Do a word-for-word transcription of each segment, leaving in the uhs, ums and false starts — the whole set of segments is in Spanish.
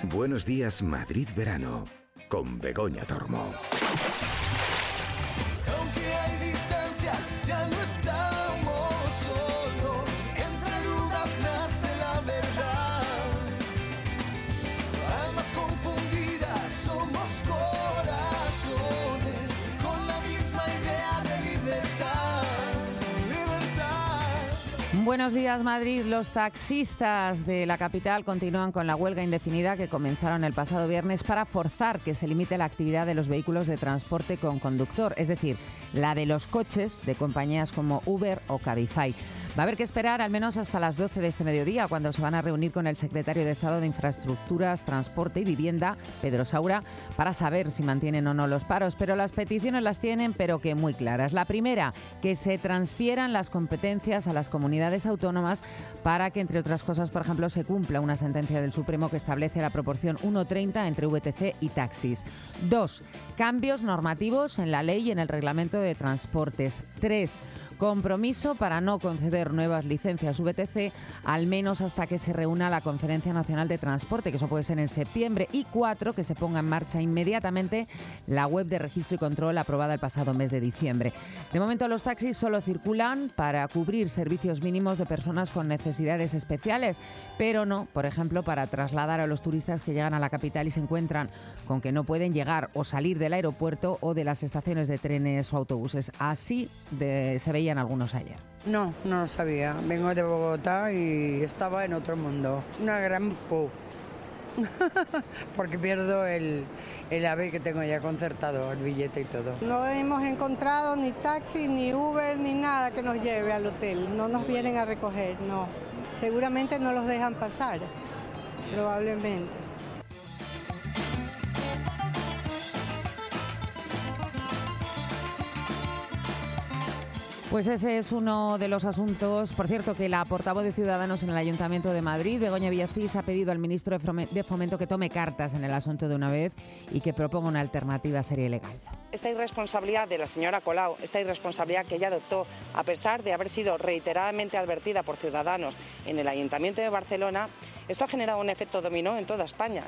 Buenos días, Madrid Verano, con Begoña Tormo. Aunque hay distancias, ya no estamos solos. Entre dudas nace la verdad. Almas confundidas, somos corazones con la misma idea de libertad. Libertad. Buenos días, Madrid. Los taxistas de la capital continúan con la huelga indefinida que comenzaron el pasado viernes para forzar que se limite la actividad de los vehículos de transporte con conductor, es decir, la de los coches de compañías como Uber o Cabify. Va a haber que esperar al menos hasta las doce de este mediodía, cuando se van a reunir con el secretario de Estado de Infraestructuras, Transporte y Vivienda, Pedro Saura, para saber si mantienen o no los paros. Pero las peticiones las tienen, pero que muy claras. La primera, que se transfieran las competencias a las comunidades autónomas para que, entre otras cosas, por ejemplo, se cumpla una sentencia del Supremo que establece la proporción uno treinta entre V T C y taxis. Dos, cambios normativos en la ley y en el reglamento de transportes. Tres, compromiso para no conceder nuevas licencias V T C, al menos hasta que se reúna la Conferencia Nacional de Transporte, que eso puede ser en septiembre. Y cuatro, que se ponga en marcha inmediatamente la web de registro y control aprobada el pasado mes de diciembre. De momento, los taxis solo circulan para cubrir servicios mínimos de personas con necesidades especiales, pero no, por ejemplo, para trasladar a los turistas que llegan a la capital y se encuentran con que no pueden llegar o salir del aeropuerto o de las estaciones de trenes o autobuses. Así de, se veían algunos ayer. No, no lo sabía. Vengo de Bogotá y estaba en otro mundo. Una gran pu. Porque pierdo el, el AVE que tengo ya concertado, el billete y todo. No hemos encontrado ni taxi, ni Uber, ni nada que nos lleve al hotel. No nos vienen a recoger, no. Seguramente no los dejan pasar, probablemente. Pues ese es uno de los asuntos. Por cierto, que la portavoz de Ciudadanos en el Ayuntamiento de Madrid, Begoña Villacís, ha pedido al ministro de Fomento que tome cartas en el asunto de una vez y que proponga una alternativa seria y legal. Esta irresponsabilidad de la señora Colau, esta irresponsabilidad que ella adoptó, a pesar de haber sido reiteradamente advertida por Ciudadanos en el Ayuntamiento de Barcelona, esto ha generado un efecto dominó en toda España.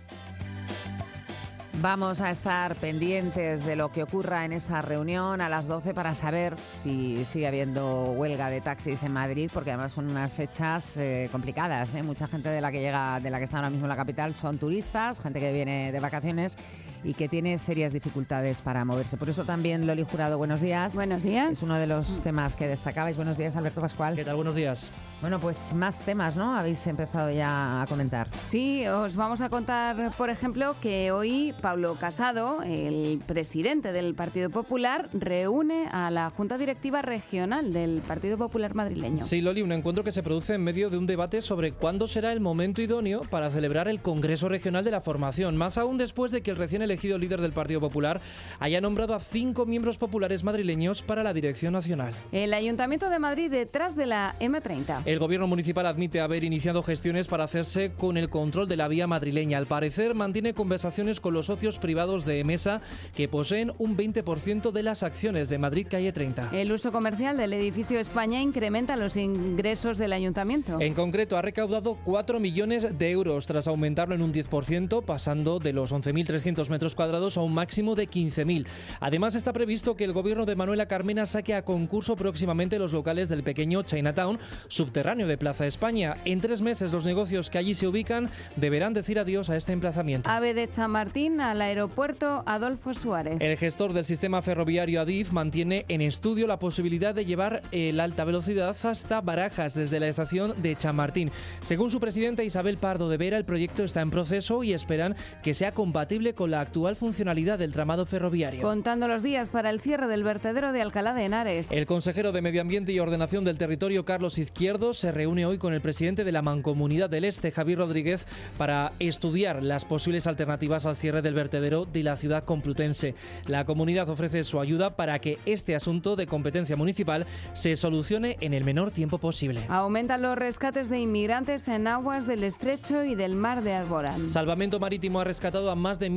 Vamos a estar pendientes de lo que ocurra en esa reunión a las doce para saber si sigue habiendo huelga de taxis en Madrid, porque además son unas fechas eh, complicadas, ¿eh? Mucha gente de la que llega, de la que está ahora mismo en la capital son turistas, gente que viene de vacaciones y que tiene serias dificultades para moverse. Por eso también, Loli Jurado, buenos días. Buenos días. Es uno de los temas que destacabais. Buenos días, Alberto Pascual. ¿Qué tal? Buenos días. Bueno, pues más temas, ¿no? Habéis empezado ya a comentar. Sí, os vamos a contar, por ejemplo, que hoy Pablo Casado, el presidente del Partido Popular, reúne a la Junta Directiva Regional del Partido Popular madrileño. Sí, Loli, un encuentro que se produce en medio de un debate sobre cuándo será el momento idóneo para celebrar el Congreso Regional de la Formación, más aún después de que el recién elegido líder del Partido Popular haya nombrado a cinco miembros populares madrileños para la dirección nacional. El Ayuntamiento de Madrid detrás de la eme treinta. El gobierno municipal admite haber iniciado gestiones para hacerse con el control de la vía madrileña. Al parecer, mantiene conversaciones con los socios privados de Emesa, que poseen un veinte por ciento de las acciones de Madrid Calle treinta. El uso comercial del edificio España incrementa los ingresos del ayuntamiento. En concreto, ha recaudado cuatro millones de euros tras aumentarlo en un diez por ciento, pasando de los once mil trescientos metros cuadrados a un máximo de quince mil. Además, está previsto que el gobierno de Manuela Carmena saque a concurso próximamente los locales del pequeño Chinatown, subterráneo de Plaza España. En tres meses, los negocios que allí se ubican deberán decir adiós a este emplazamiento. AVE de Chamartín al aeropuerto Adolfo Suárez. El gestor del sistema ferroviario Adif mantiene en estudio la posibilidad de llevar el alta velocidad hasta Barajas desde la estación de Chamartín. Según su presidenta Isabel Pardo de Vera, el proyecto está en proceso y esperan que sea compatible con la actual funcionalidad del tramado ferroviario. Contando los días para el cierre del vertedero de Alcalá de Henares. El consejero de Medio Ambiente y Ordenación del Territorio, Carlos Izquierdo, se reúne hoy con el presidente de la Mancomunidad del Este, Javier Rodríguez, para estudiar las posibles alternativas al cierre del vertedero de la ciudad complutense. La comunidad ofrece su ayuda para que este asunto de competencia municipal se solucione en el menor tiempo posible. Aumentan los rescates de inmigrantes en aguas del Estrecho y del Mar de Alborán. Salvamento Marítimo ha rescatado a más de mil cuatrocientos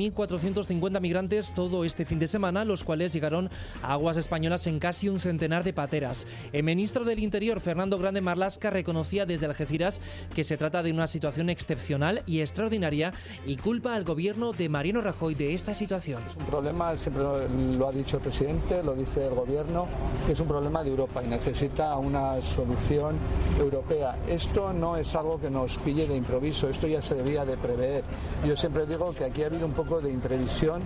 doscientos cincuenta migrantes todo este fin de semana, los cuales llegaron a aguas españolas en casi un centenar de pateras. El ministro del Interior, Fernando Grande Marlaska, reconocía desde Algeciras que se trata de una situación excepcional y extraordinaria y culpa al gobierno de Mariano Rajoy de esta situación. Es un problema, siempre lo ha dicho el presidente, lo dice el gobierno, que es un problema de Europa y necesita una solución europea. Esto no es algo que nos pille de improviso, esto ya se debía de prever. Yo siempre digo que aquí ha habido un poco de imprevisión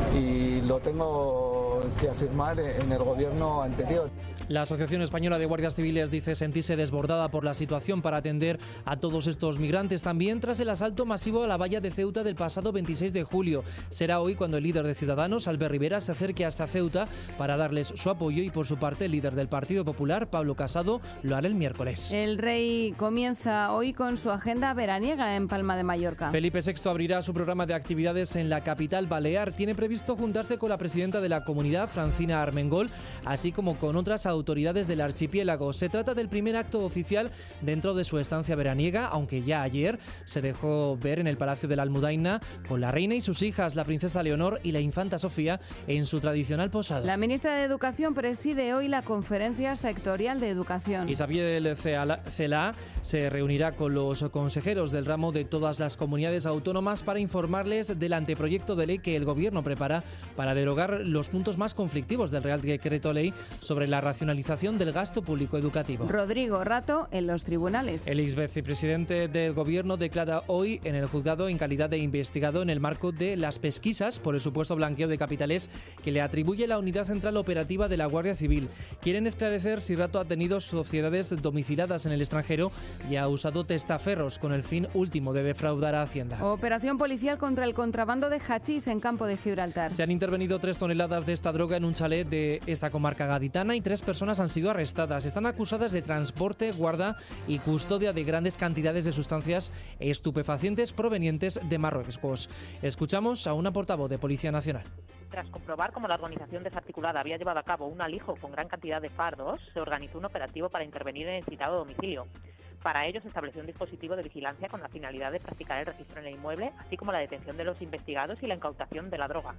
y lo tengo que afirmar en el gobierno anterior. La Asociación Española de Guardias Civiles dice sentirse desbordada por la situación para atender a todos estos migrantes, también tras el asalto masivo a la valla de Ceuta del pasado veintiséis de julio. Será hoy cuando el líder de Ciudadanos, Albert Rivera, se acerque hasta Ceuta para darles su apoyo y, por su parte, el líder del Partido Popular, Pablo Casado, lo hará el miércoles. El rey comienza hoy con su agenda veraniega en Palma de Mallorca. Felipe sexto abrirá su programa de actividades en la capital balear. Tiene previsto juntarse con la presidenta de la comunidad, Francina Armengol, así como con otras autoridades del archipiélago. Se trata del primer acto oficial dentro de su estancia veraniega, aunque ya ayer se dejó ver en el Palacio de la Almudaina con la reina y sus hijas, la princesa Leonor y la infanta Sofía, en su tradicional posada. La ministra de Educación preside hoy la Conferencia Sectorial de Educación. Isabel Celaá se reunirá con los consejeros del ramo de todas las comunidades autónomas para informarles del anteproyecto de ley que el Gobierno prepara para derogar los puntos más conflictivos del Real Decreto Ley sobre la racionalización del gasto público educativo. Rodrigo Rato en los tribunales. El ex vicepresidente del Gobierno declara hoy en el juzgado en calidad de investigado en el marco de las pesquisas por el supuesto blanqueo de capitales que le atribuye la Unidad Central Operativa de la Guardia Civil. Quieren esclarecer si Rato ha tenido sociedades domiciliadas en el extranjero y ha usado testaferros con el fin último de defraudar a Hacienda. Operación policial contra el contrabando de hachís en Campo de Gibraltar. Se han intervenido tres toneladas de esta droga en un chalet de esta comarca gaditana y tres personas han sido arrestadas. Están acusadas de transporte, guarda y custodia de grandes cantidades de sustancias estupefacientes provenientes de Marruecos. Escuchamos a una portavoz de Policía Nacional. Tras comprobar cómo la organización desarticulada había llevado a cabo un alijo con gran cantidad de fardos, se organizó un operativo para intervenir en el citado domicilio. Para ello se estableció un dispositivo de vigilancia con la finalidad de practicar el registro en el inmueble, así como la detención de los investigados y la incautación de la droga.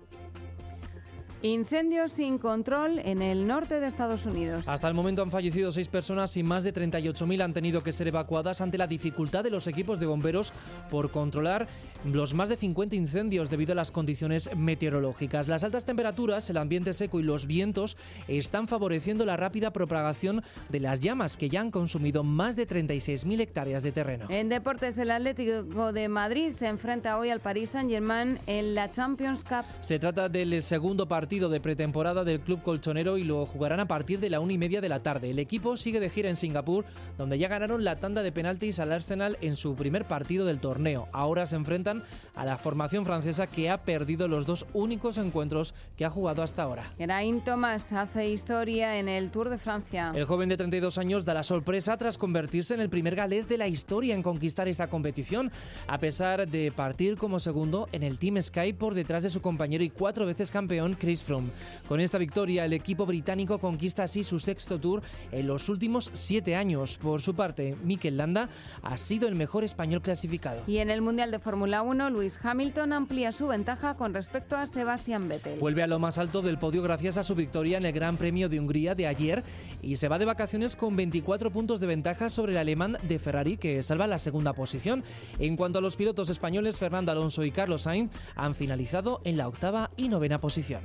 Incendios sin control en el norte de Estados Unidos. Hasta el momento han fallecido seis personas y más de treinta y ocho mil han tenido que ser evacuadas ante la dificultad de los equipos de bomberos por controlar los más de cincuenta incendios debido a las condiciones meteorológicas. Las altas temperaturas, el ambiente seco y los vientos están favoreciendo la rápida propagación de las llamas que ya han consumido más de treinta y seis mil hectáreas de terreno. En deportes, el Atlético de Madrid se enfrenta hoy al Paris Saint-Germain en la Champions Cup. Se trata del segundo partido de pretemporada del club colchonero y lo jugarán a partir de la una y media de la tarde. El equipo sigue de gira en Singapur, donde ya ganaron la tanda de penaltis al Arsenal en su primer partido del torneo. Ahora se enfrentan a la formación francesa, que ha perdido los dos únicos encuentros que ha jugado hasta ahora. Geraint Thomas hace historia en el Tour de Francia. El joven de treinta y dos años da la sorpresa tras convertirse en el primer galés de la historia en conquistar esta competición, a pesar de partir como segundo en el Team Sky por detrás de su compañero y cuatro veces campeón Chris Froome. Con esta victoria, el equipo británico conquista así su sexto Tour en los últimos siete años. Por su parte, Mikel Landa ha sido el mejor español clasificado. Y en el Mundial de Fórmula uno, Lewis Hamilton amplía su ventaja con respecto a Sebastian Vettel. Vuelve a lo más alto del podio gracias a su victoria en el Gran Premio de Hungría de ayer y se va de vacaciones con veinticuatro puntos de ventaja sobre el alemán de Ferrari, que salva la segunda posición. En cuanto a los pilotos españoles, Fernando Alonso y Carlos Sainz han finalizado en la octava y novena posición.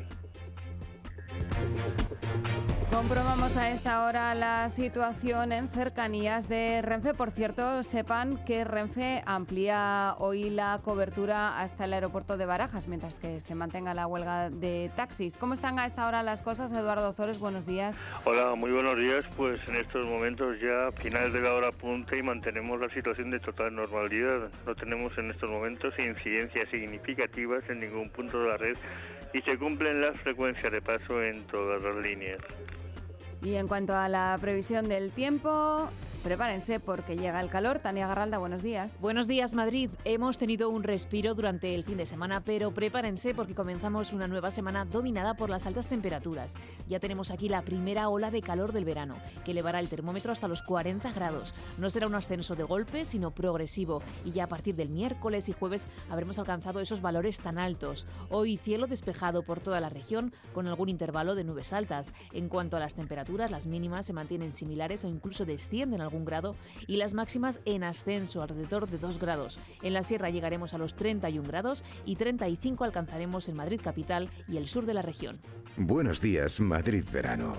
Comprobamos a esta hora la situación en cercanías de Renfe. Por cierto, sepan que Renfe amplía hoy la cobertura hasta el aeropuerto de Barajas, mientras que se mantenga la huelga de taxis. ¿Cómo están a esta hora las cosas? Eduardo Zores, buenos días. Hola, muy buenos días. Pues en estos momentos ya finales de la hora punta y mantenemos la situación de total normalidad. No tenemos en estos momentos incidencias significativas en ningún punto de la red y se cumplen las frecuencias de paso en todas las líneas. Y en cuanto a la previsión del tiempo, Prepárense porque llega el calor. Tania Garralda, buenos días. Buenos días, Madrid. Hemos tenido un respiro durante el fin de semana, pero prepárense porque comenzamos una nueva semana dominada por las altas temperaturas. Ya tenemos aquí la primera ola de calor del verano, que elevará el termómetro hasta los cuarenta grados. No será un ascenso de golpe, sino progresivo. Y ya a partir del miércoles y jueves habremos alcanzado esos valores tan altos. Hoy cielo despejado por toda la región, con algún intervalo de nubes altas. En cuanto a las temperaturas, las mínimas se mantienen similares o incluso descienden algún grado y las máximas en ascenso, alrededor de dos grados. En la sierra llegaremos a los treinta y un grados y treinta y cinco alcanzaremos en Madrid capital y el sur de la región. Buenos días, Madrid verano.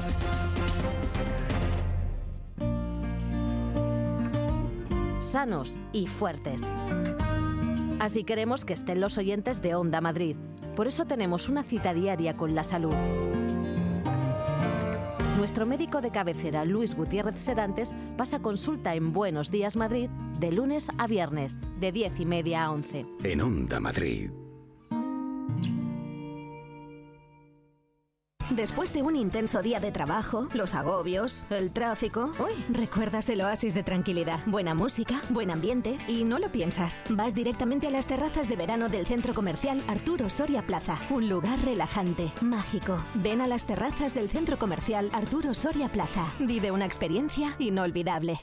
Sanos y fuertes. Así queremos que estén los oyentes de Onda Madrid. Por eso tenemos una cita diaria con la salud. Nuestro médico de cabecera, Luis Gutiérrez Serantes, pasa consulta en Buenos Días Madrid de lunes a viernes, de diez y media a once. En Onda Madrid. Después de un intenso día de trabajo, los agobios, el tráfico... Uy, recuerdas el oasis de tranquilidad. Buena música, buen ambiente y no lo piensas. Vas directamente a las terrazas de verano del Centro Comercial Arturo Soria Plaza. Un lugar relajante, mágico. Ven a las terrazas del Centro Comercial Arturo Soria Plaza. Vive una experiencia inolvidable.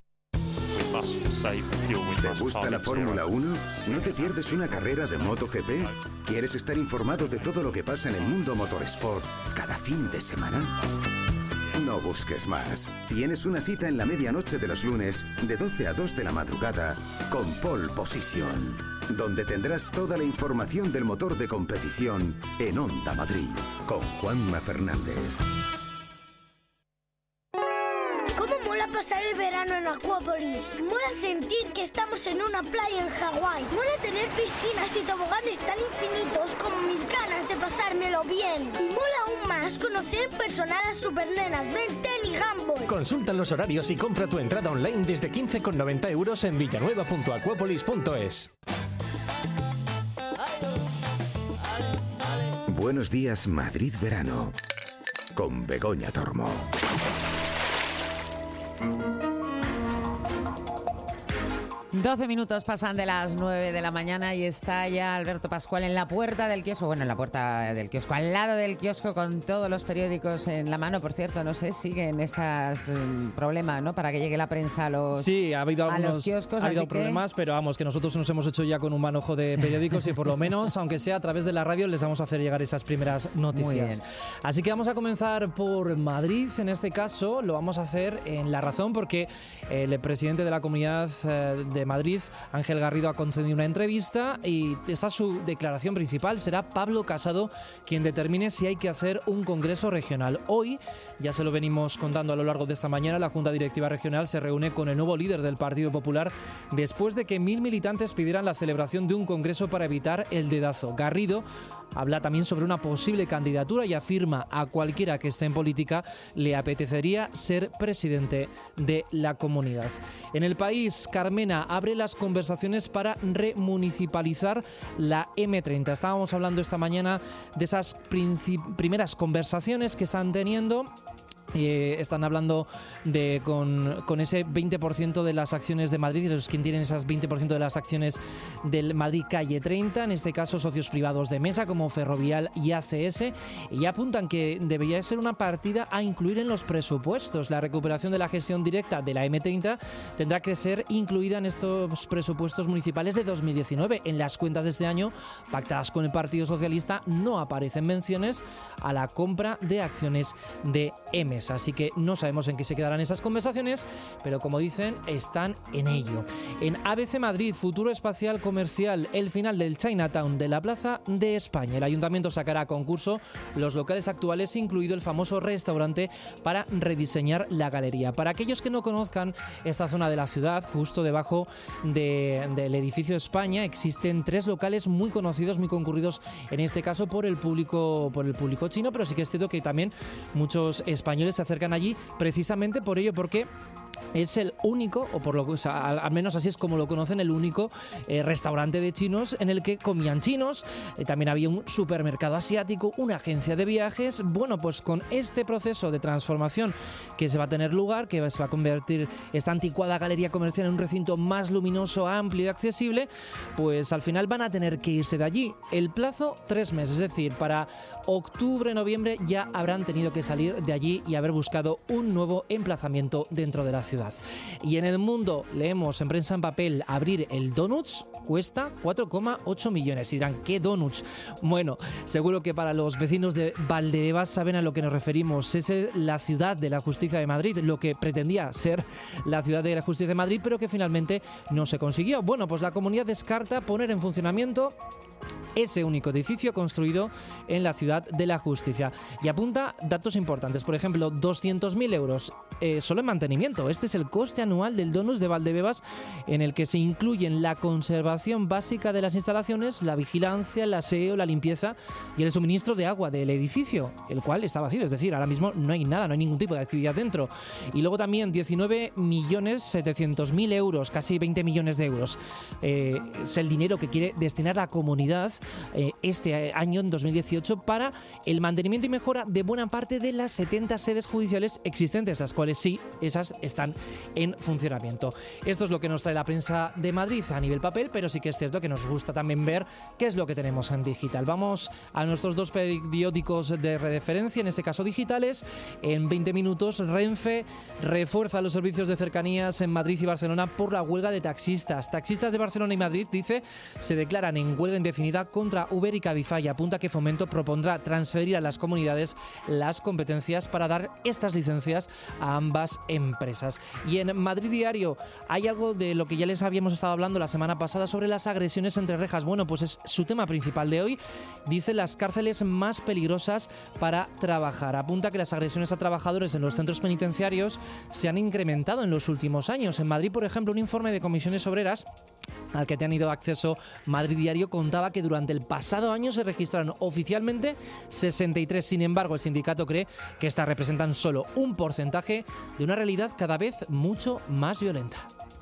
¿Te gusta la Fórmula uno? ¿No te pierdes una carrera de MotoGP? ¿Quieres estar informado de todo lo que pasa en el mundo motorsport cada fin de semana? No busques más. Tienes una cita en la medianoche de los lunes, de doce a dos de la madrugada, con Pole Position, donde tendrás toda la información del motor de competición en Onda Madrid, con Juanma Fernández. Pasar el verano en Acuópolis. Mola sentir que estamos en una playa en Hawái. Mola tener piscinas y toboganes tan infinitos como mis ganas de pasármelo bien. Y mola aún más conocer personal a supernenas, Ben ten y Gumball. Consulta los horarios y compra tu entrada online desde quince con noventa euros en villanueva punto acuópolis punto es. Buenos días, Madrid verano, con Begoña Tormo. doce minutos pasan de las nueve de la mañana y está ya Alberto Pascual en la puerta del kiosco, bueno, en la puerta del kiosco, al lado del kiosco con todos los periódicos en la mano. Por cierto, no sé, siguen esos um, problemas, ¿no? Para que llegue la prensa a los Sí, ha habido a algunos los kioscos, ha habido así problemas, que... pero vamos, que nosotros nos hemos hecho ya con un manojo de periódicos y por lo menos, aunque sea a través de la radio, les vamos a hacer llegar esas primeras noticias. Muy bien. Así que vamos a comenzar por Madrid, en este caso lo vamos a hacer en La Razón porque el presidente de la Comunidad de Madrid, Ángel Garrido, ha concedido una entrevista y esta su declaración principal. Será Pablo Casado quien determine si hay que hacer un congreso regional. Hoy, ya se lo venimos contando a lo largo de esta mañana, la Junta Directiva Regional se reúne con el nuevo líder del Partido Popular después de que mil militantes pidieran la celebración de un congreso para evitar el dedazo. Garrido habla también sobre una posible candidatura y afirma a cualquiera que esté en política le apetecería ser presidente de la comunidad. En El País, Carmena abre las conversaciones para remunicipalizar la eme treinta. Estábamos hablando esta mañana de esas primeras conversaciones que están teniendo. Eh, están hablando de con, con ese veinte por ciento de las acciones de Madrid, los quien tienen esas veinte por ciento de las acciones del Madrid Calle treinta, en este caso socios privados de Mesa como Ferrovial y A C S, y apuntan que debería ser una partida a incluir en los presupuestos. La recuperación de la gestión directa de la eme treinta tendrá que ser incluida en estos presupuestos municipales de dos mil diecinueve. En las cuentas de este año, pactadas con el Partido Socialista, no aparecen menciones a la compra de acciones de EMES. Así que no sabemos en qué se quedarán esas conversaciones, pero como dicen, están en ello. En A B C Madrid, futuro espacial comercial, el final del Chinatown de la Plaza de España. El Ayuntamiento sacará a concurso los locales actuales, incluido el famoso restaurante, para rediseñar la galería. Para aquellos que no conozcan esta zona de la ciudad, justo debajo de, del edificio España, existen tres locales muy conocidos, muy concurridos, en este caso por el público, por el público chino, pero sí que es cierto que también muchos españoles se acercan allí precisamente por ello, porque es el único, o por lo que, o sea, al, al menos así es como lo conocen, el único eh, restaurante de chinos en el que comían chinos. Eh, también había un supermercado asiático, una agencia de viajes. Bueno, pues con este proceso de transformación que se va a tener lugar, que se va a convertir esta anticuada galería comercial en un recinto más luminoso, amplio y accesible, pues al final van a tener que irse de allí. El plazo, tres meses, es decir, para octubre, noviembre ya habrán tenido que salir de allí y haber buscado un nuevo emplazamiento dentro de la ciudad. Y en el mundo leemos en prensa en papel, abrir el Donuts cuesta cuatro coma ocho millones. Y dirán, ¿qué Donuts? Bueno, seguro que para los vecinos de Valdebebas saben a lo que nos referimos. Es la ciudad de la justicia de Madrid, lo que pretendía ser la ciudad de la justicia de Madrid, pero que finalmente no se consiguió. Bueno, pues la comunidad descarta poner en funcionamiento ese único edificio construido en la ciudad de la justicia. Y apunta datos importantes. Por ejemplo, doscientos mil euros eh, solo en mantenimiento. Este es el coste anual del Donuts de Valdebebas, en el que se incluyen la conservación básica de las instalaciones, la vigilancia, el aseo, la limpieza y el suministro de agua del edificio, el cual está vacío. Es decir, ahora mismo no hay nada, no hay ningún tipo de actividad dentro. Y luego también diecinueve millones setecientos mil euros, casi veinte millones de euros. Eh, es el dinero que quiere destinar la comunidad eh, este año, en dos mil dieciocho, para el mantenimiento y mejora de buena parte de las setenta sedes judiciales existentes, las cuales sí, esas están en funcionamiento. Esto es lo que nos trae la prensa de Madrid a nivel papel, pero sí que es cierto que nos gusta también ver qué es lo que tenemos en digital. Vamos a nuestros dos periódicos de referencia, en este caso digitales. En veinte minutos, Renfe refuerza los servicios de cercanías en Madrid y Barcelona por la huelga de taxistas. Taxistas de Barcelona y Madrid, dice, se declaran en huelga indefinida contra Uber y Cabify. Apunta que Fomento propondrá transferir a las comunidades las competencias para dar estas licencias a ambas empresas. Y en Madrid Diario hay algo de lo que ya les habíamos estado hablando la semana pasada sobre las agresiones entre rejas. Bueno, pues es su tema principal de hoy. Dice las cárceles más peligrosas para trabajar. Apunta que las agresiones a trabajadores en los centros penitenciarios se han incrementado en los últimos años. En Madrid, por ejemplo, un informe de Comisiones Obreras al que te han ido acceso Madrid Diario contaba que durante el pasado año se registraron oficialmente sesenta y tres. Sin embargo, el sindicato cree que estas representan solo un porcentaje de una realidad cada vez mucho más violenta.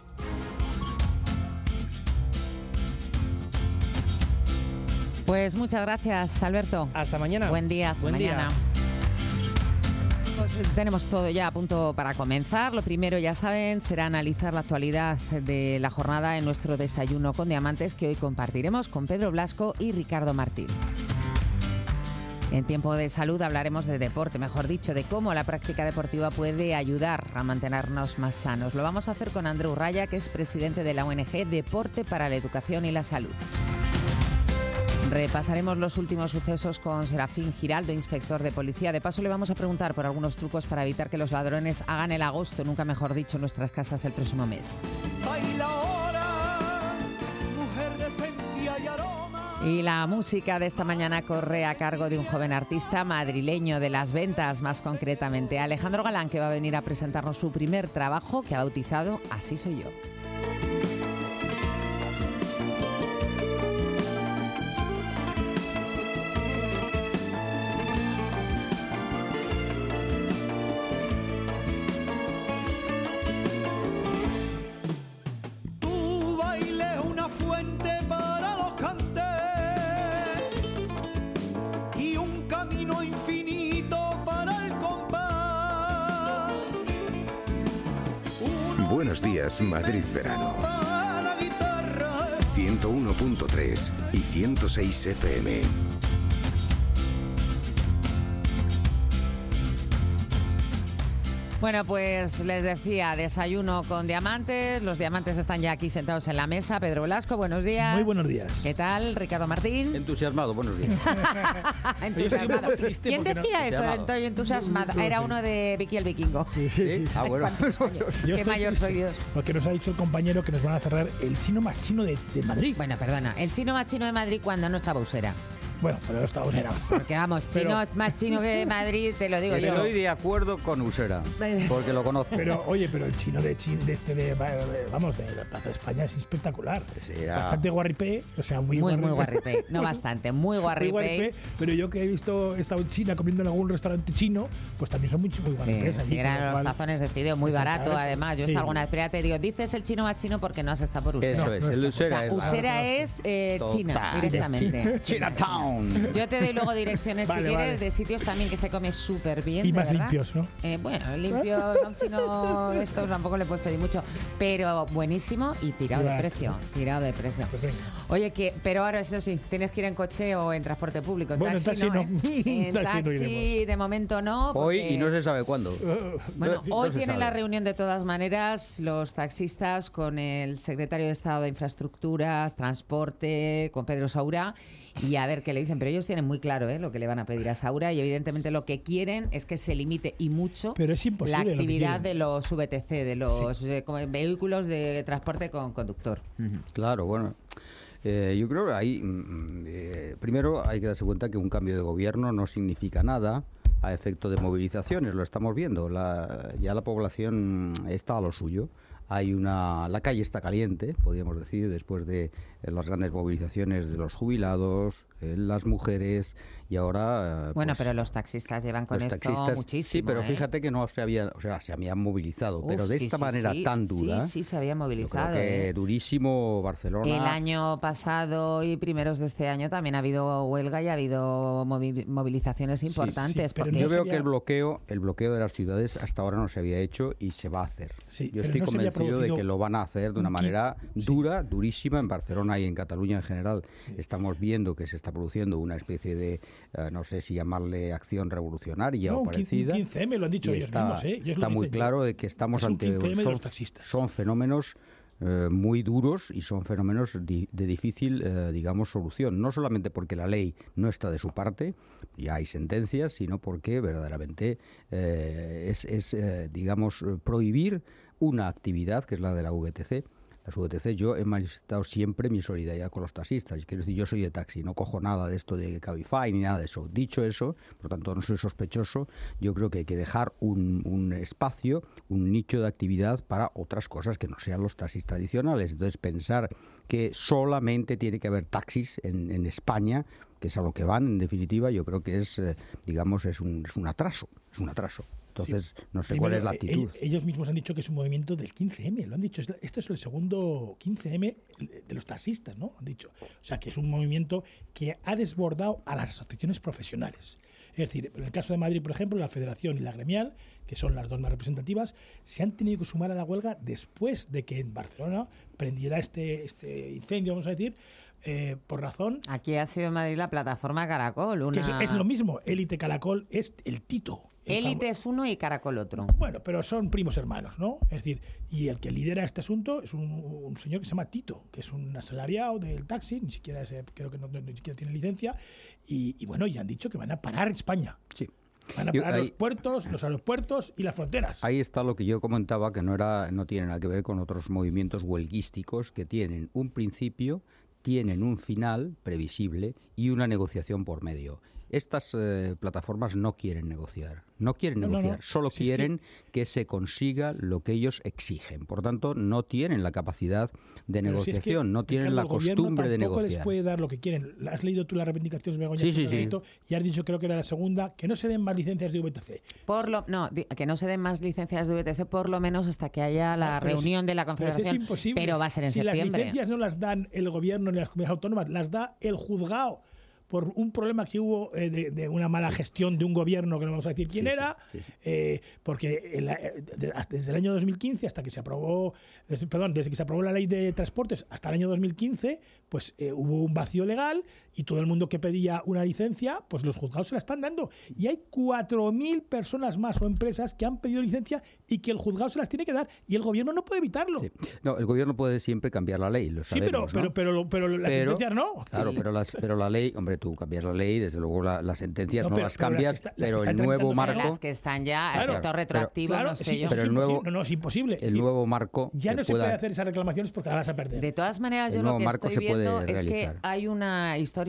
Pues muchas gracias, Alberto. Hasta mañana. Buen día, hasta Buen mañana. día. Pues tenemos todo ya a punto para comenzar. Lo primero, ya saben, será analizar la actualidad de la jornada en nuestro Desayuno con Diamantes, que hoy compartiremos con Pedro Blasco y Ricardo Martín. En Tiempo de Salud hablaremos de deporte, mejor dicho, de cómo la práctica deportiva puede ayudar a mantenernos más sanos. Lo vamos a hacer con Andreu Raya, que es presidente de la O N G Deporte para la Educación y la Salud. Repasaremos los últimos sucesos con Serafín Giraldo, inspector de policía. De paso, le vamos a preguntar por algunos trucos para evitar que los ladrones hagan el agosto, nunca mejor dicho, en nuestras casas el próximo mes. Baila ahora, mujer de esencia y aroma. Y la música de esta mañana corre a cargo de un joven artista madrileño de las ventas, más concretamente Alejandro Galán, que va a venir a presentarnos su primer trabajo, que ha bautizado Así soy yo. Buenos días, Madrid Verano. ciento uno punto tres y ciento seis F M. Bueno, pues les decía, desayuno con diamantes. Los diamantes están ya aquí sentados en la mesa. Pedro Blasco, buenos días. Muy buenos días. ¿Qué tal? Ricardo Martín. Entusiasmado, buenos días. Entusiasmado. ¿Quién decía eso de estoy entusiasmado? Era uno de Vicky el Vikingo. Sí, sí, sí. Ah, bueno. Qué mayor soy Dios. Porque nos ha dicho el compañero que nos van a cerrar el chino más chino de, de Madrid. Bueno, perdona. El chino más chino de Madrid cuando no estaba Usera. Bueno, pero los Estados Unidos. Porque vamos, chino, Pero- más chino que Madrid, te lo digo yo. Estoy de acuerdo con Usera, porque lo conozco. Pero, oye, pero el chino de, chin, de este de, vamos, de la Plaza de España es espectacular. ya. Bastante guarripé, o sea, muy Muy, guarripé. muy guarripé. No bastante, muy guarripé. Pero yo que he visto, he estado en China comiendo en algún restaurante chino, pues también son muy, muy Sí, guarripés allí. sí, eran con lo los cual- tazones de fideo muy barato, Exactamente. además. Yo Sí. hasta alguna vez, pero ya te digo, dices el chino más chino porque no has estado por Usera. Eso es, el O Usera sea, es- Usera es eh, China, Total. directamente. Chinatown. Yo te doy luego direcciones, Vale, si quieres, vale. de sitios también que se come súper bien, Y de más verdad. limpios, ¿no? Eh, bueno, limpios, a un chino de estos tampoco le puedes pedir mucho, pero buenísimo y tirado de Vale. precio, tirado de precio. Pues venga. Oye, que, pero ahora eso sí, tienes que ir en coche o en transporte público. En Bueno, en taxi, taxi no, no. ¿eh? En Taxi no taxi iremos. de momento no. Hoy porque- y no se sabe cuándo. Bueno, No- hoy no se tienen sabe. la reunión de todas maneras los taxistas con el secretario de Estado de Infraestructuras, Transporte, con Pedro Saura, y a ver qué le dicen. Pero ellos tienen muy claro ¿eh? lo que le van a pedir a Saura y evidentemente lo que quieren es que se limite y mucho Pero es imposible la lo que actividad quieren. de los V T C, de los eh, como vehículos de transporte con conductor. Claro, bueno. Eh, yo creo que ahí, mm, eh, primero hay que darse cuenta que un cambio de gobierno no significa nada a efecto de movilizaciones, lo estamos viendo. La, ya la población está a lo suyo. Hay una, la calle está caliente, podríamos decir, después de eh, las grandes movilizaciones de los jubilados, eh, las mujeres y ahora. eh, Bueno, pues, pero los taxistas llevan con los esto taxistas, muchísimo. sí, pero ¿eh? fíjate que no se había, o sea, se habían movilizado, pero Uf, de sí, esta sí, manera sí, tan dura. Sí, sí, se había Yo movilizado. creo que ¿eh? durísimo Barcelona. El año pasado y primeros de este año también ha habido huelga y ha habido movi- movilizaciones importantes. porque Yo veo que el bloqueo, el bloqueo de las ciudades hasta ahora no se había hecho y se va a hacer. Sí, Yo pero estoy no se había convencido de producido que lo van a hacer de una un qui- manera dura, durísima en Barcelona y en Cataluña en general. Estamos viendo que se está produciendo una especie de, eh, no sé si llamarle acción revolucionaria No, o un quince parecida. un quince eme lo han dicho Y ellos está, mismos, ¿eh? Ellos lo está muy dicen. claro de que estamos Es un ante quince eme de son, los taxistas. son fenómenos eh, muy duros y son fenómenos di- de difícil, eh, digamos, solución. No solamente porque la ley no está de su parte, ya hay sentencias, sino porque verdaderamente eh, es, es eh, digamos, eh, prohibir una actividad que es la de la V T C. Las V T C, yo he manifestado siempre mi solidaridad con los taxistas. Quiero decir, yo soy de taxi, no cojo nada de esto de Cabify ni nada de eso. Dicho eso, por tanto no soy sospechoso, yo creo que hay que dejar un, un espacio, un nicho de actividad para otras cosas que no sean los taxis tradicionales. Entonces pensar que solamente tiene que haber taxis en, en España, que es a lo que van en definitiva, yo creo que es, eh, digamos, es un, es un atraso, es un atraso. Entonces, Sí. no sé Primero, cuál es la eh, actitud. Ellos, ellos mismos han dicho que es un movimiento del quince eme, lo han dicho. Es la- Esto es el segundo quince eme de los taxistas, ¿no? Han dicho. O sea, que es un movimiento que ha desbordado a las asociaciones profesionales. Es decir, en el caso de Madrid, por ejemplo, la Federación y la Gremial, que son las dos más representativas, se han tenido que sumar a la huelga después de que en Barcelona prendiera este, este incendio, vamos a decir, eh, por razón... Aquí ha sido en Madrid la plataforma Caracol. Una... Que es, es lo mismo, Élite Caracol es el Tito. el Élite famo- es uno y Caracol otro. Bueno, pero son primos hermanos, ¿no? Es decir, y el que lidera este asunto es un, un señor que se llama Tito, que es un asalariado del taxi, ni siquiera es, eh, creo que no, no- ni siquiera tiene licencia, y, y bueno, ya han dicho que van a parar España. Sí. Van a Yo- parar ahí- los puertos, los aeropuertos y las fronteras. Ahí está lo que yo comentaba, que no era, no tiene nada que ver con otros movimientos huelguísticos que tienen un principio, tienen un final previsible y una negociación por medio. Estas eh, plataformas no quieren negociar, no quieren No, no, negociar, no. solo Si es que- quieren que... se consiga lo que ellos exigen. Por tanto, no tienen la capacidad de Pero si es que, negociación, no tienen Ricardo, la el gobierno costumbre de tampoco les negociar. puede dar lo que quieren. ¿Has leído tú las reivindicaciones, Begoña? Sí, sí, que sí. has leído? Y has dicho, creo que era la segunda, que no se den más licencias de V T C. Por lo, no, di- que no se den más licencias de V T C por lo menos hasta que haya la Ah, pero reunión si- de la pero si Confederación. es imposible. Pero va a ser en si septiembre. las licencias no las dan el gobierno ni las comunidades autónomas, las da el juzgado por un problema que hubo eh, de, de una mala gestión de un gobierno, que no vamos a decir quién Sí, sí, era, sí, sí. eh, porque el- eh, de- hasta- desde el año dos mil quince hasta que se aprobó, desde, perdón, desde que se aprobó la ley de transportes hasta el año dos mil quince, pues eh, hubo un vacío legal y todo el mundo que pedía una licencia, pues los juzgados se la están dando. Y hay cuatro mil personas más o empresas que han pedido licencia y que el juzgado se las tiene que dar y el gobierno no puede evitarlo. Sí, No, el gobierno puede siempre cambiar la ley, lo sabemos, pero, ¿no? pero, pero, pero, las Pero- sentencias no. Claro, pero, las, pero la ley, hombre, tú cambias la ley, desde luego la- las sentencias No, no, pero- las pero las que cambias, está- las que pero están el nuevo tramitando marco... Las que están ya a Claro, efectos pero- retroactivos, Claro, no sí, sé yo. eso Pero es el nuevo- imposible. No, no, es imposible. Es El decir, nuevo marco... ya que no se pueda- puede hacer esas reclamaciones porque las vas a perder. De todas maneras, El yo lo nuevo que marco estoy se puede viendo es que realizar. hay una historia